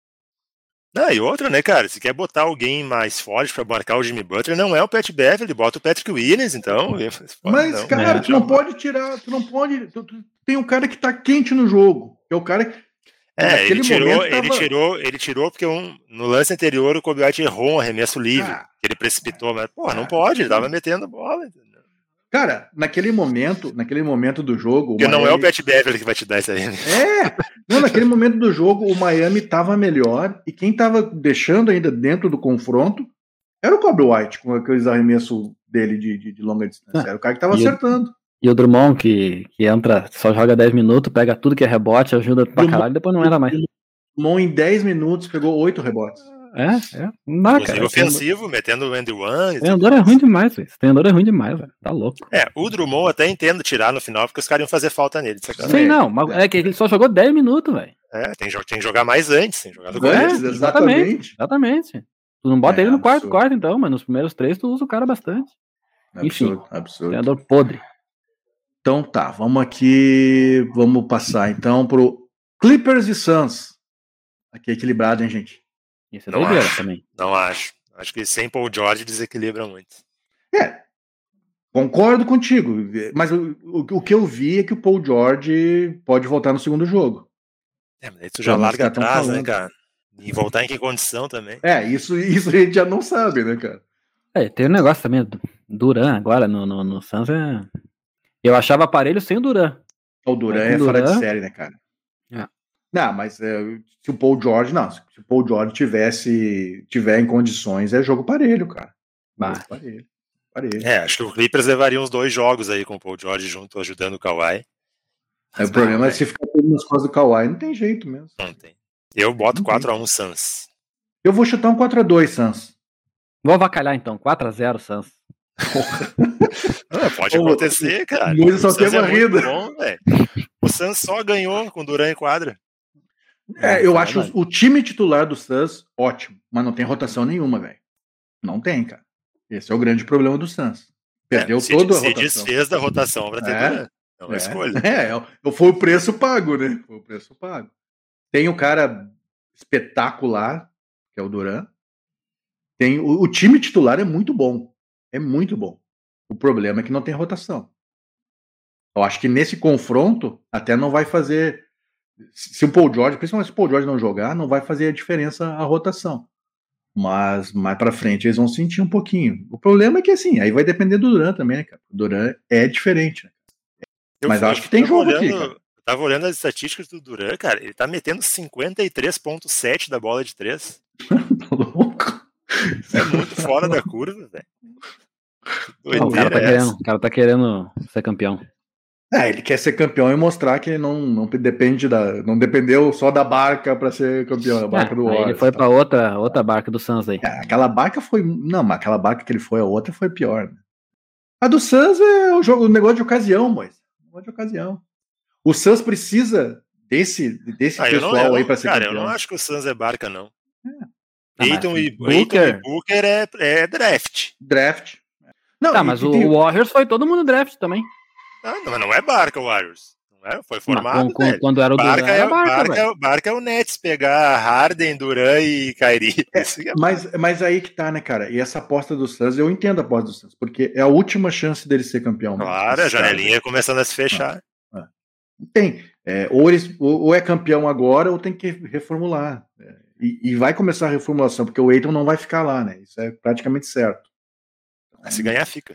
Ah, e outra, né, cara? Se quer botar alguém mais forte pra marcar o Jimmy Butler, não é o Pat Beverley, bota o Patrick Williams, então. Mas, não, cara, é. tu não pode tirar, tu não pode. Tu, tu, tem um cara que tá quente no jogo, que é o cara que. É, ele tirou, tava... ele tirou, ele tirou porque um, no lance anterior o Kobe White errou um arremesso livre, ah, que ele precipitou, mas, porra, não pode, ele tava metendo bola, entendeu? Cara, naquele momento, naquele momento do jogo... Porque Miami... não é o Pat Beverley que vai te dar isso aí. Né? É! Não, naquele momento do jogo, o Miami tava melhor, e quem tava deixando ainda dentro do confronto era o Kobe White, com aqueles arremessos dele de, de, de longa distância. Ah, era o cara que tava e acertando. O, e o Drummond, que, que entra, só joga dez minutos, pega tudo que é rebote, ajuda pra Drummond, caralho, depois não entra mais. O Drummond, em dez minutos, pegou oito rebotes. É, é. Não dá, cara. Ofensivo, metendo o Andy One. O treinador é ruim demais, velho. O treinador é ruim demais, velho. Tá louco. É, o Drummond até entendo tirar no final, porque os caras iam fazer falta nele. Sim, não, mas é que ele só jogou dez minutos, velho. É, tem, tem que jogar mais antes, tem que jogar no começo. É, exatamente. Exatamente. Tu não bota é, ele no quarto quarto, então, mas nos primeiros três tu usa o cara bastante. Absurdo, Enfim, absurdo. Treinador podre. Então tá, vamos aqui, vamos passar então pro Clippers e Suns. Aqui é equilibrado, hein, gente? Isso é doideira também. Não acho. Acho que sem Paul George desequilibra muito. É, concordo contigo. Mas o, o, o que eu vi é que o Paul George pode voltar no segundo jogo. É, mas isso já Como larga atrás, né, cara? E voltar em que condição também. É, isso, isso a gente já não sabe, né, cara? É, tem um negócio também, do Duran agora no, no, no Suns é... Eu achava aparelho sem o Duran. O Duran é fora de série, né, cara? É. Não, mas é, se o Paul George, não, se o Paul George tivesse, tiver em condições, é jogo parelho, cara. Jogo parelho, parelho. É, acho que o Clippers levaria uns dois jogos aí com o Paul George junto, ajudando o Kawhi. Mas o problema não, é se ficar tudo nas costas do Kawhi, não tem jeito mesmo. Não tem. Eu boto quatro a um Suns. Eu vou chutar um quatro a dois Suns. Vou avacalhar então, quatro a zero Suns. Não, pode Pô, acontecer, cara. O só tem varrida. É o Suns só ganhou com Duran em quadra. É, eu é acho o, o time titular do Suns ótimo, mas não tem rotação nenhuma, velho. Não tem, cara. Esse é o grande problema do Suns. Perdeu é, se, toda a se rotação. Se desfez da rotação pra ter é, Duran. É uma é, escolha. É, foi o preço pago, né? Foi o preço pago. Tem o cara espetacular, que é o Duran. Tem, o, o time titular é muito bom. É muito bom. O problema é que não tem rotação. Eu acho que nesse confronto até não vai fazer... Se o Paul George, principalmente se o Paul George não jogar, não vai fazer a diferença a rotação. Mas mais pra frente eles vão sentir um pouquinho. O problema é que assim, aí vai depender do Duran também, né, cara? O Duran é diferente. Né? Eu, Mas eu acho que tem jogo olhando, aqui, cara. Eu tava olhando as estatísticas do Duran, cara. Ele tá metendo cinquenta e três vírgula sete da bola de três. Tá louco? Isso é muito fora da curva, velho. O cara tá querendo, o cara tá querendo ser campeão. É, ele quer ser campeão e mostrar que não, não depende da, não dependeu só da barca para ser campeão, a barca é, do Warriors. Ele foi para outra, outra barca do Suns aí. É, aquela barca foi, não, mas aquela barca que ele foi, a outra foi pior. Né? A do Suns é o jogo, o negócio de ocasião, mas negócio de ocasião. O Suns precisa desse, desse ah, pessoal não, aí para ser cara, campeão. Eu não acho que o Suns é barca, não. É. Aiton e Booker, Booker é, é draft. Draft. Não, tá, mas o tem... Warriors foi todo mundo draft também. Ah, não, mas não é barca o Warriors. Não é? Foi formado, com, com, quando era o barca Duran, é, era barca, barca, é, barca é o Nets pegar Harden, Duran e Kyrie. É, é mas, mas aí que tá, né, cara? E essa aposta do Suns, eu entendo a aposta do Suns, porque é a última chance dele ser campeão. Claro, a janelinha começando a se fechar. Ah, ah. Tem. É, ou, eles, ou, ou é campeão agora, ou tem que reformular. É, e, e vai começar a reformulação, porque o Aiton não vai ficar lá, né? Isso é praticamente certo. Mas se ganhar, fica.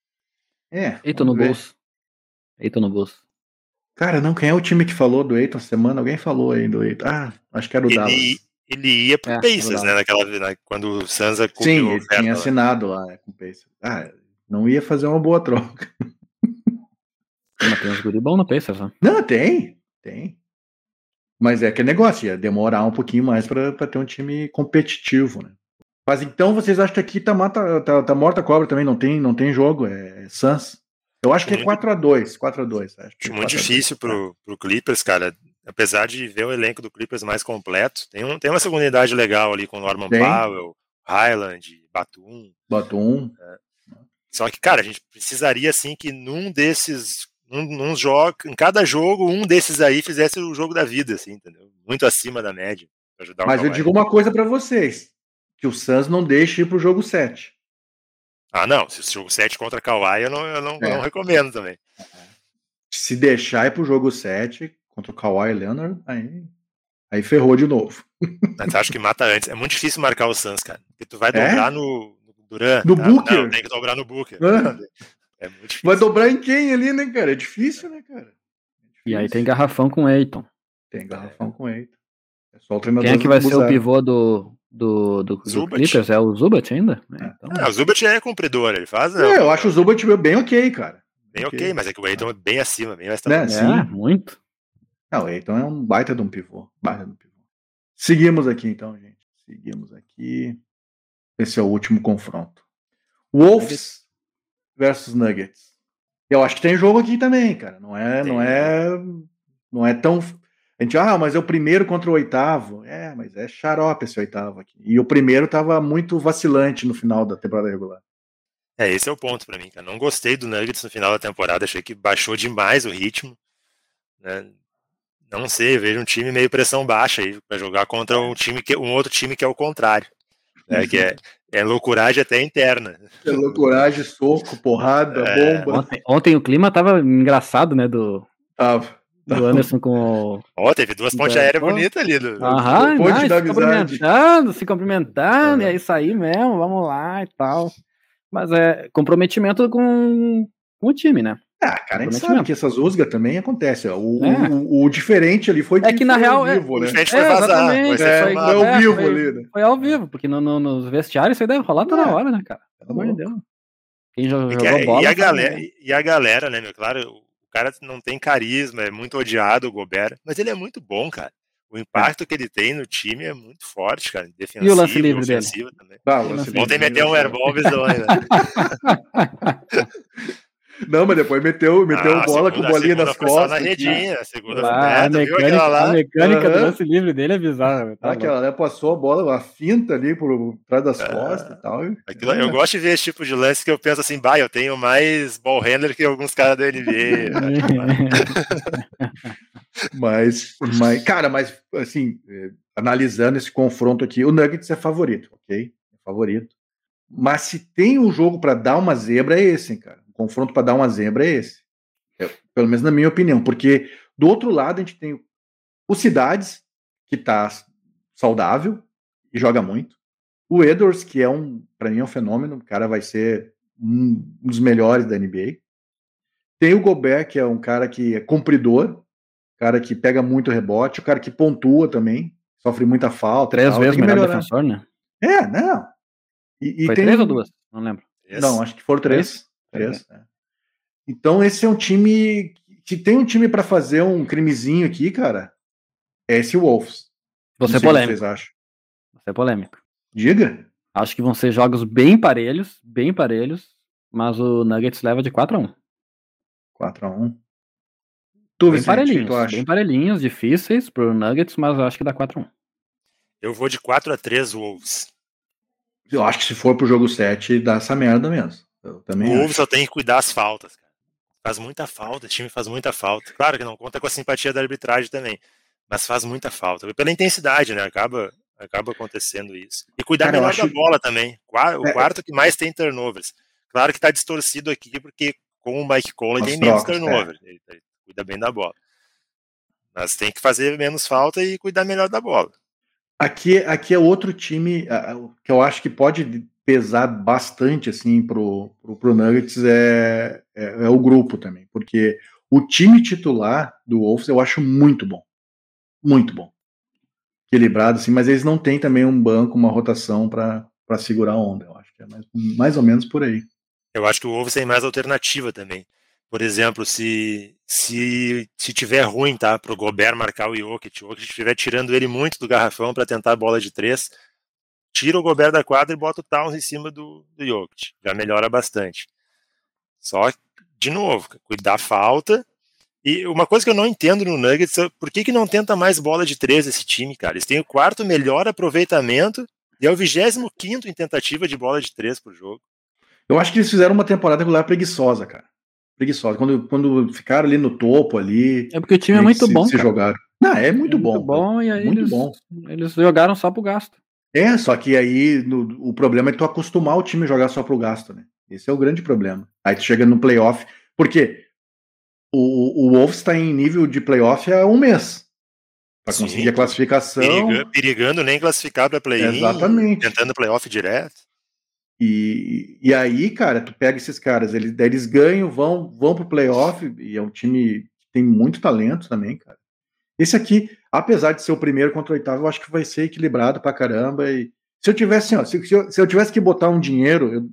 É. Aiton no bolso. Aiton no bolso. Cara, não, quem é o time que falou do Aiton semana? Alguém falou aí do Aiton. Ah, acho que era o ele, Dallas. Ele ia pro é, Pacers, né? Naquela, na, quando o Sansa Sim, ele oferta, tinha assinado lá, lá com o Pacers. Ah, não ia fazer uma boa troca. Mas tem uns guri bom no Pacers, né? Não, tem. Tem. Mas é que é negócio, ia demorar um pouquinho mais para ter um time competitivo, né? Mas então vocês acham que aqui tá, mata, tá, tá morta a cobra também, não tem, não tem jogo, é Suns. Eu acho que é quatro a dois, quatro a dois. Acho que Acho é muito difícil pro, é. pro Clippers, cara. Apesar de ver o elenco do Clippers mais completo, tem, um, tem uma segunda unidade legal ali com Norman tem. Powell, Highland, Batum. Batum. É. Só que, cara, a gente precisaria, assim, que num desses, num, num jogo, em cada jogo, um desses aí fizesse o jogo da vida, assim, entendeu? Muito acima da média. Pra ajudar Mas o eu digo uma coisa pra vocês, que o Suns não deixe ir pro jogo sete. Ah, não, se o jogo sete contra Kawhi, eu não, eu não, é. eu não recomendo também. Se deixar ir pro jogo sete contra o Kawhi Leonard, aí, aí ferrou de novo. Mas acho que mata antes. É muito difícil marcar o Suns, cara. Porque tu vai dobrar é? no, no Durant. No tá? Booker? Não, tem que dobrar no Booker. Ah. É muito difícil. Vai dobrar em quem ali, né, cara? É difícil, né, cara? É difícil. E aí tem garrafão com Ayton. Tem garrafão é. com Ayton. É só o treinador. Quem é que vai ser o pivô do, do, do, do Clippers? É o Zubat ainda? É. Então... Ah, o Zubat é cumpridor, ele faz. É, eu acho o Zubat bem ok, cara. Bem ok, okay mas é que o Ayton é bem acima, bem mais né? Sim. É, muito. Não, o Ayton é um baita de um pivô. Baita de um pivô. Seguimos aqui então, gente. Seguimos aqui. Esse é o último confronto. Wolves versus Nuggets. Eu acho que tem jogo aqui também, cara. Não é, não é, não é tão. A gente, ah, mas é o primeiro contra o oitavo. É, mas é xarope esse oitavo aqui. E o primeiro tava muito vacilante no final da temporada regular. É, esse é o ponto pra mim, cara. Não gostei do Nuggets no final da temporada. Achei que baixou demais o ritmo. Né? Não sei, vejo um time meio pressão baixa aí pra jogar contra um time que um outro time que é o contrário. Né? Que é, é loucuragem até interna. É loucuragem, soco, porrada, é... bomba. Ontem, ontem o clima tava engraçado, né? Do, tava, do Anderson com o. Ó, oh, teve duas pontes é, aéreas bonitas ali. Do... Aham, ponte não, da se cumprimentando, se cumprimentando, é. e aí sair mesmo, vamos lá e tal. Mas é comprometimento com, com o time, né? Ah, cara, a gente sabe que essas usgas também acontecem. O, é. o, o diferente ali foi que é que na foi real, ao vivo, é, né? O diferente foi vazar. É, foi, é, foi ao vivo foi, ali, né? Foi ao vivo, porque no, no, nos vestiários isso aí deve rolar toda é. hora, né, cara? Pelo amor de Deus. Quem já jogou e, bola. E a, galera, né? e a galera, né, meu? Claro, o cara não tem carisma, é muito odiado, o Gobert, mas ele é muito bom, cara. O impacto é. que ele tem no time é muito forte, cara. Defensivo, e o lance livre ofensivo dele? também. Ah, o lance Ontem meteu um airball bizonho, né? Não, mas depois meteu, meteu ah, bola segunda, com bolinha nas costas. Na redinha, a segunda ah, a, mecânica, lá? a mecânica uhum. do lance livre dele é bizarra. Tá aquela, né, passou a bola, a finta ali por trás das ah, costas e tal. Aquilo, eu gosto de ver esse tipo de lance que eu penso assim, bah, eu tenho mais ball handler que alguns caras da N B A. mas, mas, cara, mas assim, analisando esse confronto aqui, o Nuggets é favorito, ok? É favorito. Mas se tem um jogo para dar uma zebra, é esse, hein, cara. O confronto para dar uma zebra é esse. É, pelo menos na minha opinião. Porque do outro lado a gente tem o Cidades, que tá saudável e joga muito. O Edwards, que é um, para mim é um fenômeno. O cara vai ser um, um dos melhores da N B A. Tem o Gobert, que é um cara que é cumpridor, cara que pega muito rebote, o cara que pontua também, sofre muita falta. Três vezes melhor defensor, né? É, não. E, e Foi tem... três ou duas? Não lembro. Não, acho que foram três. três. três é. Então esse é um time que tem um time para fazer um crimezinho aqui, cara. É esse Wolves. Você é polêmico. Vocês acham? Você é polêmico. Diga. Acho que vão ser jogos bem parelhos, bem parelhos, mas o Nuggets leva de quatro a um. quatro a um. Tu, bem parelhinhos, bem parelhinhos, difíceis pro Nuggets, mas eu acho que dá quatro a um. Eu vou de quatro a três Wolves. Eu acho que se for pro jogo sete, dá essa merda mesmo. Eu também o Wolves acho. só tem que cuidar as faltas, cara. Faz muita falta, o time faz muita falta. Claro que não conta com a simpatia da arbitragem também, mas faz muita falta. Pela intensidade, né? Acaba, acaba acontecendo isso. E cuidar cara, melhor acho... da bola também. O é... quarto que mais tem turnovers. Claro que tá distorcido aqui, porque com o Mike Conley tem menos turnover. É. Ele, ele cuida bem da bola. Mas tem que fazer menos falta e cuidar melhor da bola. Aqui, aqui é outro time uh, que eu acho que pode pesar bastante assim pro, pro, pro Nuggets é, é, é o grupo também, porque o time titular do Wolves eu acho muito bom, muito bom, equilibrado assim, mas eles não têm também um banco, uma rotação para segurar a onda, eu acho que é mais, mais ou menos por aí. Eu acho que o Wolves tem mais alternativa também, por exemplo, se, se, se tiver ruim, tá, pro Gobert marcar o Jokic, o Jokic estiver tirando ele muito do garrafão para tentar a bola de três, tira o Gobert da quadra e bota o Towns em cima do, do Jokic, já melhora bastante. Só, de novo, cuidar da falta. E uma coisa que eu não entendo no Nuggets é por que, que não tenta mais bola de três esse time, cara? Eles têm o quarto melhor aproveitamento e é o vigésimo quinto em tentativa de bola de três por jogo. Eu acho que eles fizeram uma temporada regular preguiçosa, cara. Preguiçosa. Quando, quando ficaram ali no topo ali. É porque o time é muito se, bom, se cara. jogaram. Não, é muito é bom. Muito bom, cara. E aí muito eles, bom. Eles jogaram só pro gasto. É, só que aí no, o problema é tu acostumar o time a jogar só pro gasto, né? Esse é o grande problema. Aí tu chega no playoff. Por quê? O, o Wolves está em nível de playoff há um mês. Para conseguir a classificação. Periga, perigando nem classificar para play-in. Exatamente. Tentando playoff direto. E, e aí, cara, tu pega esses caras, eles, daí eles ganham, vão, vão pro playoff, e é um time que tem muito talento também, cara. Esse aqui, apesar de ser o primeiro contra o oitavo, eu acho que vai ser equilibrado pra caramba. E se eu tivesse, ó, se, se, eu, se eu tivesse que botar um dinheiro, eu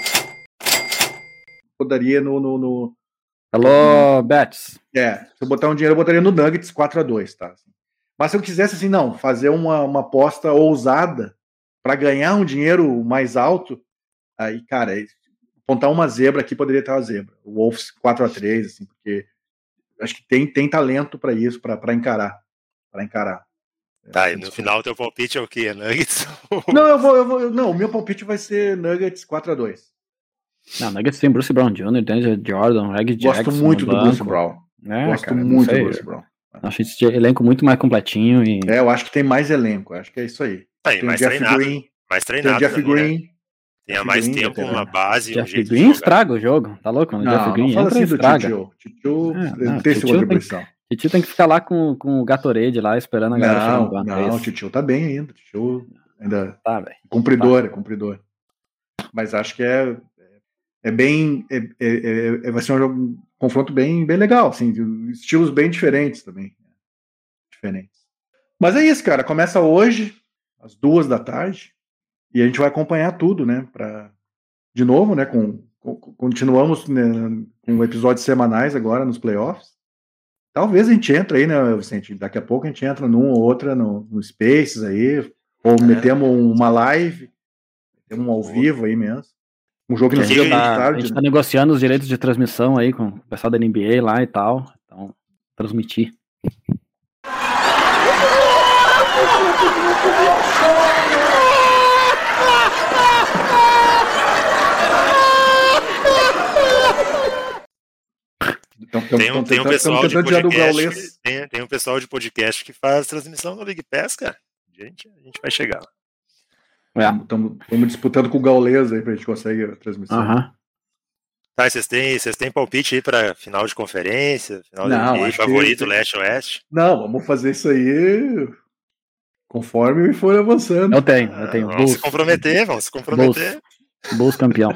botaria no, no, no Alô, Betis. É, se eu botar um dinheiro, eu botaria no Nuggets quatro a dois, tá? Mas se eu quisesse, assim, não, fazer uma, uma aposta ousada para ganhar um dinheiro mais alto, aí, cara, apontar uma zebra aqui poderia estar uma zebra. O Wolves quatro a três, assim, porque acho que tem, tem talento para isso, para encarar. Para encarar. Tá, e no final o teu palpite é o quê? Nuggets? Não, eu vou, eu vou. Não, o meu palpite vai ser Nuggets quatro a dois. Não, Nuggets tem Bruce Brown Júnior, tem Jordan, Reggie Jackson. Gosto muito do Bruce Brown. É, Gosto cara, muito do Bruce Brown. Acho esse elenco muito mais completinho. E... É, eu acho que tem mais elenco. Acho que é isso aí. Aí, tem mais Jeff treinado. Green. Mais treinado. Tem Jeff também, Green. Né? Tem há mais Green, tempo, uma base. Jeff um jeito Green estraga o jogo. Tá louco? Quando não, Jeff Green não fala entra, assim do estraga. Titio. Titio é, não, não, tem essa contribuição. O Titio tem que ficar lá com, com o Gatorade lá, esperando a galera chegar Não, no banco. não, o Titio tá bem ainda. O Titio ainda tá, velho. Cumpridor, tá. é cumpridor. Mas acho que é, é bem. É, é, é, vai ser um, jogo, um confronto bem, bem legal, assim, estilos bem diferentes também. Diferentes. Mas é isso, cara. Começa hoje, às duas da tarde, e a gente vai acompanhar tudo, né? Pra, de novo, né? Com, com, continuamos, né, com episódios semanais agora nos playoffs. Talvez a gente entre aí, né, Vicente? Daqui a pouco a gente entra num ou outra no, no Spaces aí, ou é. metemos uma live, metemos um ao vivo aí mesmo. Um jogo que não seja muito tarde. A gente né? tá negociando os direitos de transmissão aí com o pessoal da N B A lá e tal. Então, transmitir. Então, tem, tem, um, tem um pessoal de podcast, tem, tem um pessoal de podcast que faz transmissão no League Pass, cara. Gente, a gente vai chegar lá. Estamos é. disputando com o Gaules aí pra gente conseguir a transmissão. Uhum. Tá, vocês têm, vocês têm palpite aí pra final de conferência? Final Não, de N B A, favorito, que... leste-oeste? Não, vamos fazer isso aí conforme for avançando. Eu tenho, eu tenho. Ah, vamos Bulls. se comprometer, vamos se comprometer. Bulls, Bulls campeão.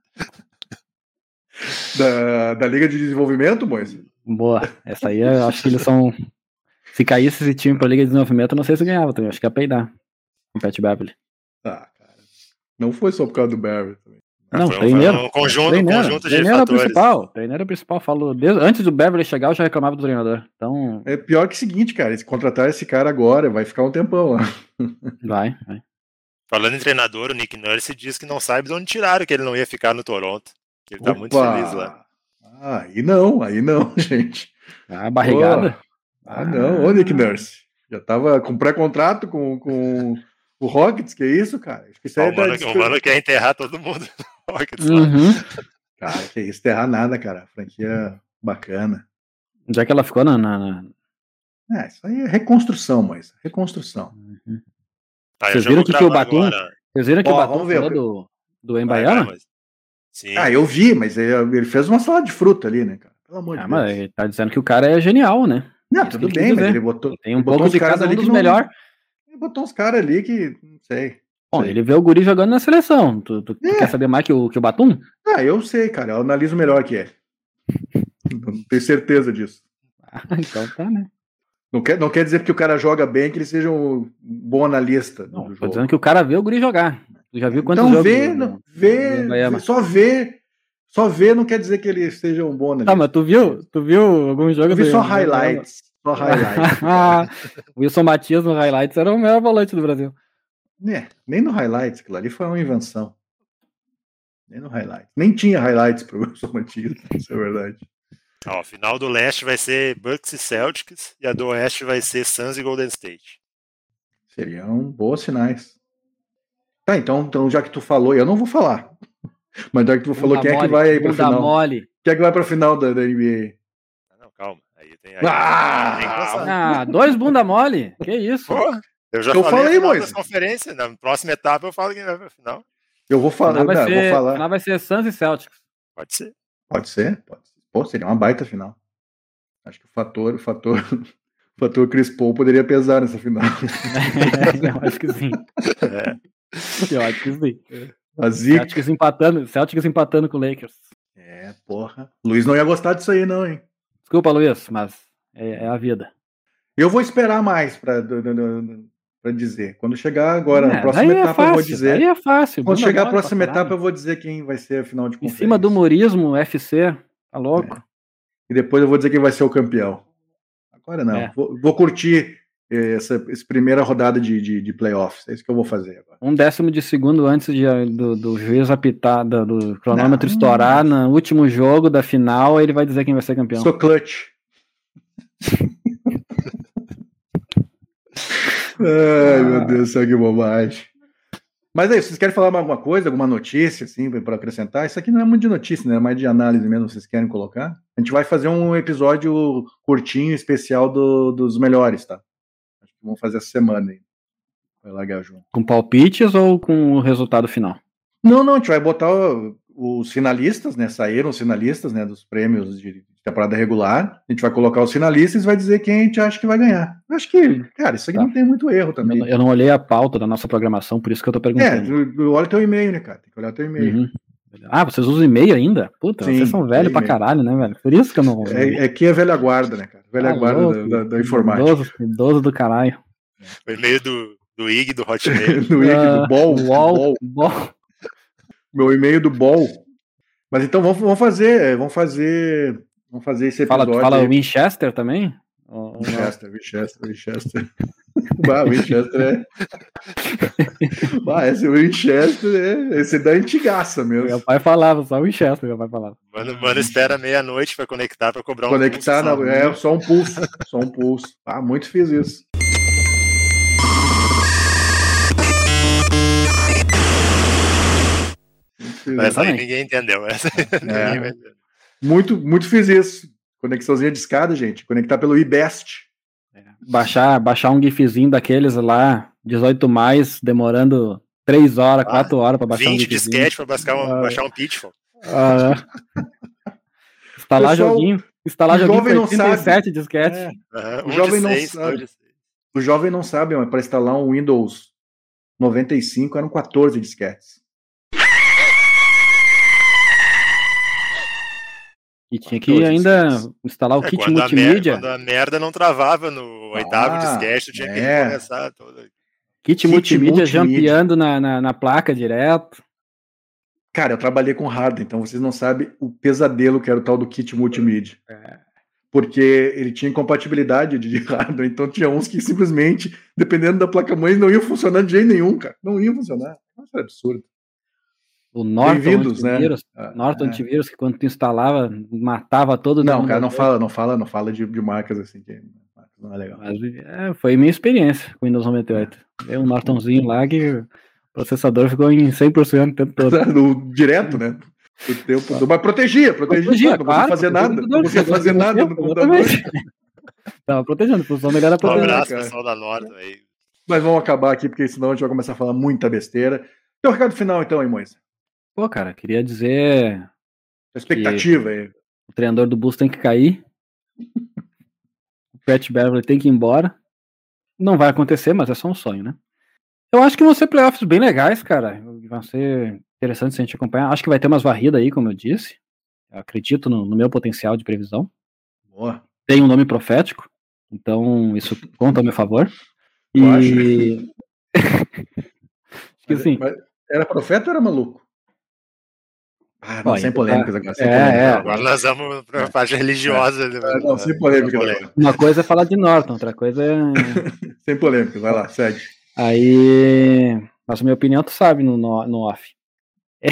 Da, da Liga de Desenvolvimento, Moisés? Boa. Essa aí eu acho que eles são. Se caísse esse time pra Liga de Desenvolvimento, eu não sei se ganhava também. Acho que ia peidar. Com o Pat Beverly. Ah, cara. Não foi só por causa do Beverly também. Não, foi um, treinaram. Um conjunto, treinaram. um conjunto de treinaram fatores. Principal, treinaram principal. Falou, desde, antes do Beverly chegar, eu já reclamava do treinador. Então... É pior que o seguinte, cara. Se contratar esse cara agora, vai ficar um tempão lá. Vai, vai. Falando em treinador, o Nick Nurse diz que não sabe de onde tiraram que ele não ia ficar no Toronto. Ele tá Opa! muito feliz lá. Ah, aí não, aí não, gente. Ah, barrigada. Oh, ah, não. Ô, Nick Nurse. Já tava com pré-contrato com, com o Rockets, que é isso, cara? Acho que isso aí o, mano, tá o mano quer enterrar todo mundo no Rockets uhum. lá. Cara, que isso, enterrar nada, cara. Franquia bacana. Já que ela ficou na... na, na... É, isso aí é reconstrução, mas reconstrução. Uhum. Ah, Vocês viram que, que o Batum... Agora. Vocês viram que Ó, o Batum vamos ver. falou do, do Embaiana? Sim. Ah, eu vi, mas ele fez uma salada de fruta ali, né, cara? Pelo amor ah, de mas Deus. ele tá dizendo que o cara é genial, né? Não, Isso tudo que bem, ele mas ele botou. Tem um ele botou pouco de cada um dos melhores. Ele botou uns caras ali que. Não sei. Bom, sei. ele vê o guri jogando na seleção. Tu, tu, É. tu quer saber mais que o, que o Batum? Ah, eu sei, cara. Eu analiso melhor que é. Não tenho certeza disso. Ah, então tá, né? Não quer, não quer dizer que o cara joga bem que ele seja um bom analista. Não, do tô jogo. dizendo que o cara vê o guri jogar. Tu já viu quantos Então jogos? vê, do- não, do- vê, do Embaiana? só vê. Só ver não quer dizer que ele seja um bom analista. Tá, mas tu viu? Tu viu algum jogo? Eu vi do... só highlights. Só highlights. O Wilson Matias no highlights era o melhor volante do Brasil. É, nem no highlights, aquilo ali foi uma invenção. Nem no highlights. Nem tinha highlights pro Wilson Matias, isso é verdade. Ó, a final do leste vai ser Bucks e Celtics, e a do oeste vai ser Suns e Golden State. Seriam bons sinais. Tá, então, então já que tu falou, eu não vou falar. Mas já que tu falou, quem é que vai aí pra final? Mole. Quem é que vai pra final da, da N B A? Não, calma. Aí tem, aí ah, tem ah, dois bunda mole? Que isso? Pô, eu já eu falei, falei na conferência. Na próxima etapa eu falo quem vai pra final. Eu vou falar, vai não, ser, vou falar. Final vai ser Suns e Celtics. Pode ser. Pode ser, pode ser. Pô, seria uma baita final. Acho que o fator, o fator, o fator Chris Paul poderia pesar nessa final. Eu acho que sim. É. Eu acho que sim. A zica. Celtics empatando, Celtics empatando com o Lakers. É, porra. Luiz não ia gostar disso aí, não, hein? Desculpa, Luiz, mas é, é a vida. Eu vou esperar mais pra, pra dizer. Quando chegar agora, é, na próxima etapa, é fácil, eu vou dizer. Aí é fácil. Quando chegar a próxima etapa, eu vou dizer quem vai ser a final de Em conferência. cima do humorismo, F C, tá louco? É. E depois eu vou dizer quem vai ser o campeão. Agora não. É. Vou, vou curtir essa, essa primeira rodada de, de, de playoffs. É isso que eu vou fazer agora. Um décimo de segundo antes de, do, do juiz apitar, do, do cronômetro não, estourar, não. No último jogo da final, ele vai dizer quem vai ser campeão. Sou clutch. Ai, meu Deus do céu, que bobagem. Mas é isso, vocês querem falar alguma coisa, alguma notícia, assim, para acrescentar? Isso aqui não é muito de notícia, né? É mais de análise mesmo, vocês querem colocar? A gente vai fazer um episódio curtinho, especial do, dos melhores, tá? Acho que vamos fazer essa semana aí. Vai largar junto. Com palpites ou com o resultado final? Não, não, a gente vai botar o, os finalistas, né? Saíram os finalistas, né? Dos prêmios de temporada regular. A gente vai colocar os finalistas e vai dizer quem a gente acha que vai ganhar. Eu acho que, cara, isso aqui tá. Não tem muito erro também. Eu, eu não olhei a pauta da nossa programação, por isso que eu tô perguntando. É, olha teu e-mail, né, cara? Tem que olhar teu e-mail. Uhum. Ah, vocês usam e-mail ainda? Puta, Sim, vocês são velhos pra caralho, né, velho? Por isso que eu não... É, é que é velha guarda, né, cara? Velha ah, guarda louco, da, da, da informática. Idoso, idoso do caralho. O e-mail do, do I G, do Hotmail. do I G, uh, do Ball. Ball, Ball. Meu e-mail do Ball. Mas então vamos, vamos fazer... Vamos fazer... Vamos fazer esse episódio. Fala, fala Winchester também? Winchester, Winchester, Winchester. Bah, Winchester é. Bah, esse Winchester é. Esse é da antigaça mesmo. Meu pai falava, só Winchester, meu pai falava. Mano, mano espera meia-noite pra conectar, pra cobrar um conectar pulso. Conectar, é, só um pulso. Só um pulso. Ah, muito fiz isso. Essa aí ninguém entendeu. Essa é. Ninguém vai entender. Muito, muito fiz isso. Conexãozinha de escada, gente. Conectar pelo iBest. É. Baixar, baixar um gifzinho daqueles lá, dezoito mais, demorando três horas, ah, quatro horas para baixar um gifzinho. vinte disquete para baixar, um, ah, baixar um Pitfall. Ah, instalar Pessoal, joguinho. Instalar joguinho com oitenta e sete disquetes. É. Uhum, o, um jovem não seis, sabe. o jovem não sabe, mas para instalar um Windows noventa e cinco eram quatorze disquetes. E tinha que ainda instalar o é, kit quando multimídia. A quando a merda não travava no oitavo ah, disquete, tinha é. que recomeçar todo. Kit, kit multimídia, multimídia jampeando na, na, na placa direto. Cara, eu trabalhei com hardware, então vocês não sabem o pesadelo que era o tal do kit multimídia. É. Porque ele tinha incompatibilidade de hardware, então tinha uns que simplesmente, dependendo da placa-mãe, não iam funcionar de jeito nenhum, cara. Não iam funcionar. Isso é absurdo. O Norton antivírus, né? Norton é. antivírus, que quando tu instalava, matava todo Não, cara, não fala, não fala, não fala de, de marcas assim, que não é legal. Mas, é, foi minha experiência com o Windows noventa e oito. Deu um Nortonzinho lá que o processador ficou em cem por cento o tempo todo. Direto, né? O tempo, mas protegia, protegia, protegia não claro, fazer nada, não conseguia fazer nada no computador. Tava protegendo, a função dele era proteger. Um abraço, pessoal da Norton aí. Mas vamos acabar aqui, porque senão a gente vai começar a falar muita besteira. Teu recado final, então, hein, Moisés? Pô, cara, queria dizer... A expectativa aí. O treinador do Bulls tem que cair. O Pat Beverly tem que ir embora. Não vai acontecer, mas é só um sonho, né? Eu acho que vão ser playoffs bem legais, cara. Vão ser interessantes se a gente acompanhar. Acho que vai ter umas varridas aí, como eu disse. Eu acredito no, no meu potencial de previsão. Boa. Tem um nome profético, então isso conta a meu favor. E... Mas, assim, mas era profeta ou era maluco? Ah, não, sem polêmicas agora. Sem é, polêmicas. é. Agora nós vamos para a parte religiosa. É. É, não, sem polêmicas agora. Uma coisa é falar de Norton, outra coisa é... Sem polêmicas, vai lá, segue. Aí, mas a minha opinião tu sabe no, no, no off. É.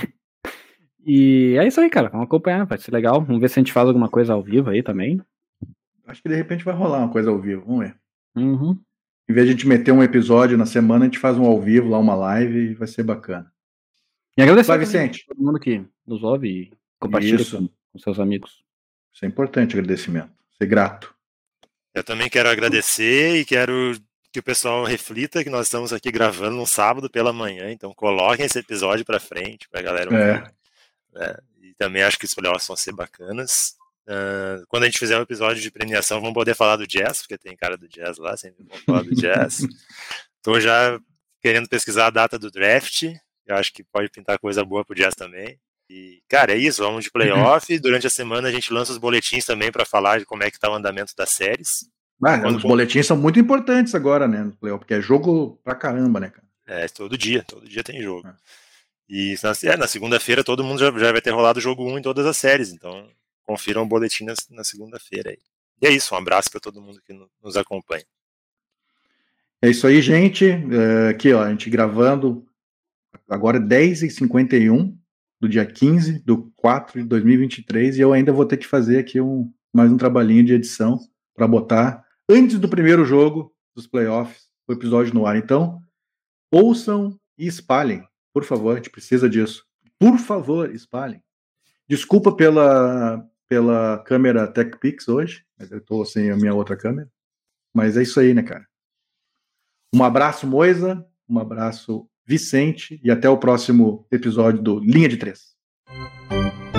E é isso aí, cara, vamos acompanhar, vai ser legal. Vamos ver se a gente faz alguma coisa ao vivo aí também. Acho que de repente vai rolar uma coisa ao vivo, vamos ver. Uhum. Em vez de a gente meter um episódio na semana, a gente faz um ao vivo, lá uma live, e vai ser bacana. E agradecer Vai, Vicente. a todo mundo que nos ouve e compartilha com, com seus amigos. Isso é importante, agradecimento. Ser grato. Eu também quero agradecer e quero que o pessoal reflita que nós estamos aqui gravando num sábado pela manhã, então coloquem esse episódio pra frente, pra galera ouvir. É. É, e também acho que os playoffs vão ser bacanas. Uh, quando a gente fizer um episódio de premiação, vamos poder falar do Jazz, porque tem cara do Jazz lá, sempre vamos falar do Jazz. Tô já querendo pesquisar a data do draft, eu acho que pode pintar coisa boa pro Jazz também. E, cara, é isso, vamos de playoff. Uhum. Durante a semana a gente lança os boletins também para falar de como é que tá o andamento das séries. Ah, os bom... boletins são muito importantes agora, né, no playoff, porque é jogo pra caramba, né, cara? É, todo dia, todo dia tem jogo. É. E na, é, na segunda-feira todo mundo já, já vai ter rolado o jogo um em todas as séries, então confiram o boletim na, na segunda-feira aí. E é isso, um abraço para todo mundo que no, nos acompanha. É isso aí, gente. É, aqui, ó, a gente gravando agora dez e cinquenta e um do dia quinze do quatro de dois mil e vinte e três, e eu ainda vou ter que fazer aqui um, mais um trabalhinho de edição para botar antes do primeiro jogo dos playoffs o episódio no ar. Então, ouçam e espalhem, por favor, a gente precisa disso. Por favor, espalhem. Desculpa pela, pela câmera TechPix hoje, mas eu tô sem a minha outra câmera. Mas é isso aí, né, cara? Um abraço, Moisa, um abraço, Vicente, e até o próximo episódio do Linha de Três.